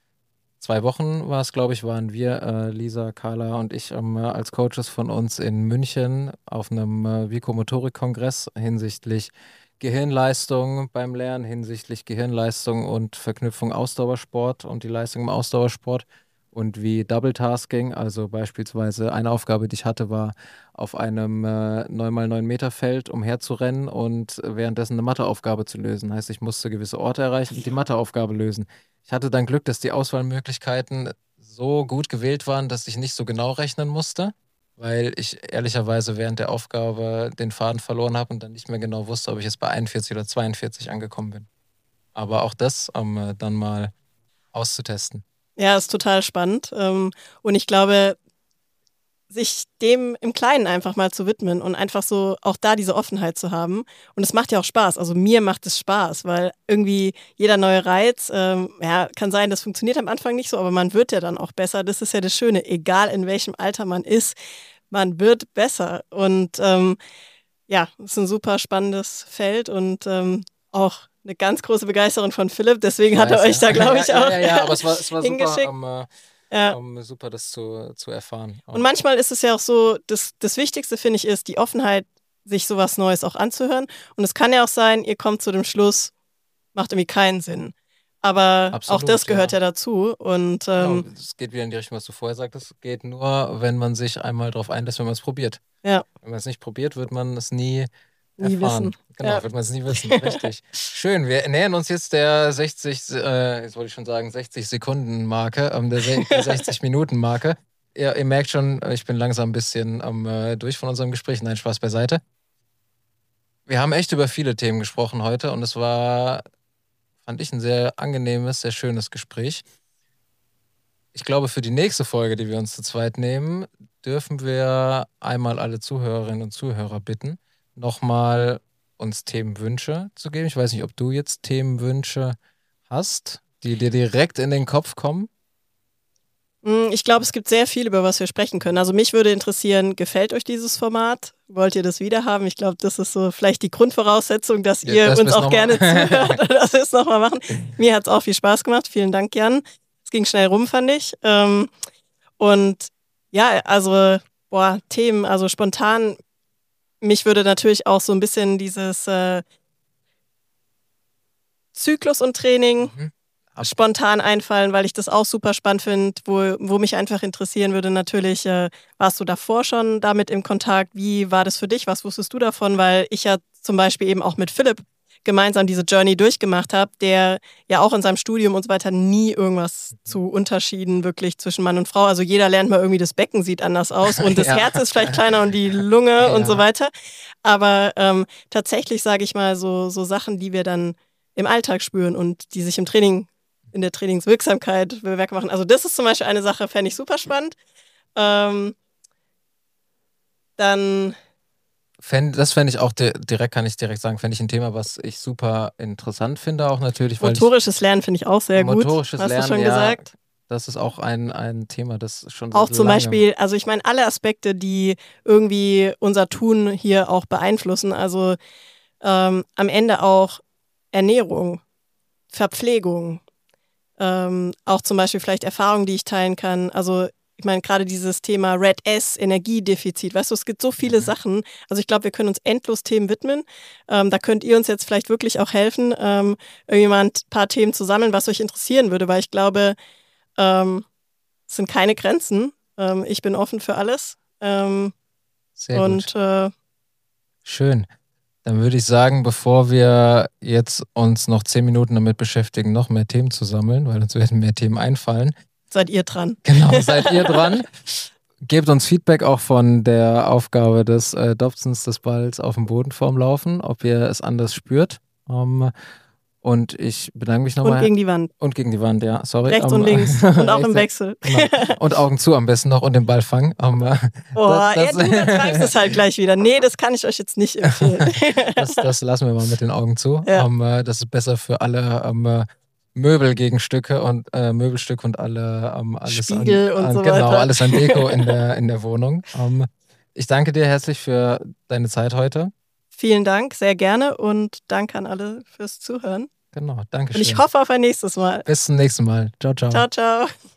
2 Wochen waren wir, Lisa, Carla und ich als Coaches von uns in München auf einem Vico-Motorik-Kongress hinsichtlich Gehirnleistung beim Lernen, hinsichtlich Gehirnleistung und Verknüpfung Ausdauersport und die Leistung im Ausdauersport und wie Double Tasking, also beispielsweise eine Aufgabe, die ich hatte, war auf einem 9x9 Meter Feld umherzurennen und währenddessen eine Matheaufgabe zu lösen. Heißt, ich musste gewisse Orte erreichen und die Matheaufgabe lösen. Ich hatte dann Glück, dass die Auswahlmöglichkeiten so gut gewählt waren, dass ich nicht so genau rechnen musste, weil ich ehrlicherweise während der Aufgabe den Faden verloren habe und dann nicht mehr genau wusste, ob ich jetzt bei 41 oder 42 angekommen bin. Aber auch das dann mal auszutesten. Ja, ist total spannend. Und ich glaube, sich dem im Kleinen einfach mal zu widmen und einfach so auch da diese Offenheit zu haben. Und es macht ja auch Spaß. Also mir macht es Spaß, weil irgendwie jeder neue Reiz, ja, kann sein, das funktioniert am Anfang nicht so, aber man wird ja dann auch besser. Das ist ja das Schöne. Egal in welchem Alter man ist, man wird besser. Und ja, es ist ein super spannendes Feld und auch eine ganz große Begeisterung von Philipp. Deswegen hat er euch da, glaube ich, auch ja, aber es war super. Ja. Super, das zu erfahren. Und manchmal ist es ja auch so, das Wichtigste, finde ich, ist die Offenheit, sich sowas Neues auch anzuhören. Und es kann ja auch sein, ihr kommt zu dem Schluss, macht irgendwie keinen Sinn. Aber absolut, auch das gehört ja dazu. Und genau, es geht wieder in die Richtung, was du vorher sagtest. Es geht nur, wenn man sich einmal darauf einlässt, wenn man es probiert. Ja. Wenn man es nicht probiert, wird man es nie nie erfahren. wissen. Genau, Ja. wird man es nie wissen. Richtig. Schön, wir nähern uns jetzt der 60, jetzt wollte ich schon sagen, 60-Sekunden-Marke, der 60-Minuten-Marke. Ihr merkt schon, ich bin langsam ein bisschen durch von unserem Gespräch. Nein, Spaß beiseite. Wir haben echt über viele Themen gesprochen heute und es war, fand ich, ein sehr angenehmes, sehr schönes Gespräch. Ich glaube, für die nächste Folge, die wir uns zu zweit nehmen, dürfen wir einmal alle Zuhörerinnen und Zuhörer bitten, nochmal uns Themenwünsche zu geben. Ich weiß nicht, ob du jetzt Themenwünsche hast, die dir direkt in den Kopf kommen. Ich glaube, es gibt sehr viel, über was wir sprechen können. Also mich würde interessieren, gefällt euch dieses Format? Wollt ihr das wieder haben? Ich glaube, das ist so vielleicht die Grundvoraussetzung, dass ihr das uns müssen auch wir gerne noch mal- zuhört, dass wir es nochmal machen. Mir hat es auch viel Spaß gemacht. Vielen Dank, Jan. Es ging schnell rum, fand ich. Und ja, also, Themen, also spontan, mich würde natürlich auch so ein bisschen dieses Zyklus und Training spontan einfallen, weil ich das auch super spannend finde, wo mich einfach interessieren würde natürlich, warst du davor schon damit im Kontakt? Wie war das für dich? Was wusstest du davon? Weil ich ja zum Beispiel eben auch mit Philipp gemeinsam diese Journey durchgemacht habe, der ja auch in seinem Studium und so weiter nie irgendwas zu Unterschieden wirklich zwischen Mann und Frau. Also jeder lernt mal irgendwie, das Becken sieht anders aus und das Ja. Herz ist vielleicht kleiner und die Lunge und so weiter. Aber tatsächlich sage ich mal so Sachen, die wir dann im Alltag spüren und die sich im Training, in der Trainingswirksamkeit bemerkbar machen. Also das ist zum Beispiel eine Sache, fände ich super spannend. Dann Das fände ich auch kann ich direkt sagen, fände ich ein Thema, was ich super interessant finde, auch natürlich, weil motorisches Lernen finde ich auch sehr gut. motorisches Hast Lernen, du schon ja, gesagt? das ist auch ein Thema, das schon Auch so zum lange. Beispiel, also ich meine, alle Aspekte, die irgendwie unser Tun hier auch beeinflussen. Also am Ende auch Ernährung, Verpflegung, auch zum Beispiel vielleicht Erfahrungen, die ich teilen kann. Also ich meine, gerade dieses Thema Red S, Energiedefizit, weißt du, es gibt so viele Sachen. Also ich glaube, wir können uns endlos Themen widmen. Da könnt ihr uns jetzt vielleicht wirklich auch helfen, irgendwie mal ein paar Themen zu sammeln, was euch interessieren würde, weil ich glaube, es sind keine Grenzen. Ich bin offen für alles. Sehr und gut. Schön. Dann würde ich sagen, bevor wir jetzt uns noch 10 Minuten damit beschäftigen, noch mehr Themen zu sammeln, weil uns werden mehr Themen einfallen. seid ihr dran. Genau, seid ihr dran. Gebt uns Feedback auch von der Aufgabe des Dobsons des Balls auf dem Boden vorm Laufen, ob ihr es anders spürt. Und ich bedanke mich nochmal. Und gegen die Wand. Und gegen die Wand, ja, sorry. Rechts und links und auch im Wechsel. Genau. Und Augen zu am besten noch und den Ball fangen. Du übertreibst es halt gleich wieder. Nee, das kann ich euch jetzt nicht empfehlen. Das lassen wir mal mit den Augen zu. Ja. Das ist besser für alle Möbelgegenstücke und Möbelstücke und alles Spiegel und so genau, weiter. alles an Deko in der Wohnung. Ich danke dir herzlich für deine Zeit heute. Vielen Dank, sehr gerne und danke an alle fürs Zuhören. Genau, danke schön. Und ich hoffe auf ein nächstes Mal. Bis zum nächsten Mal. Ciao, ciao. Ciao, ciao.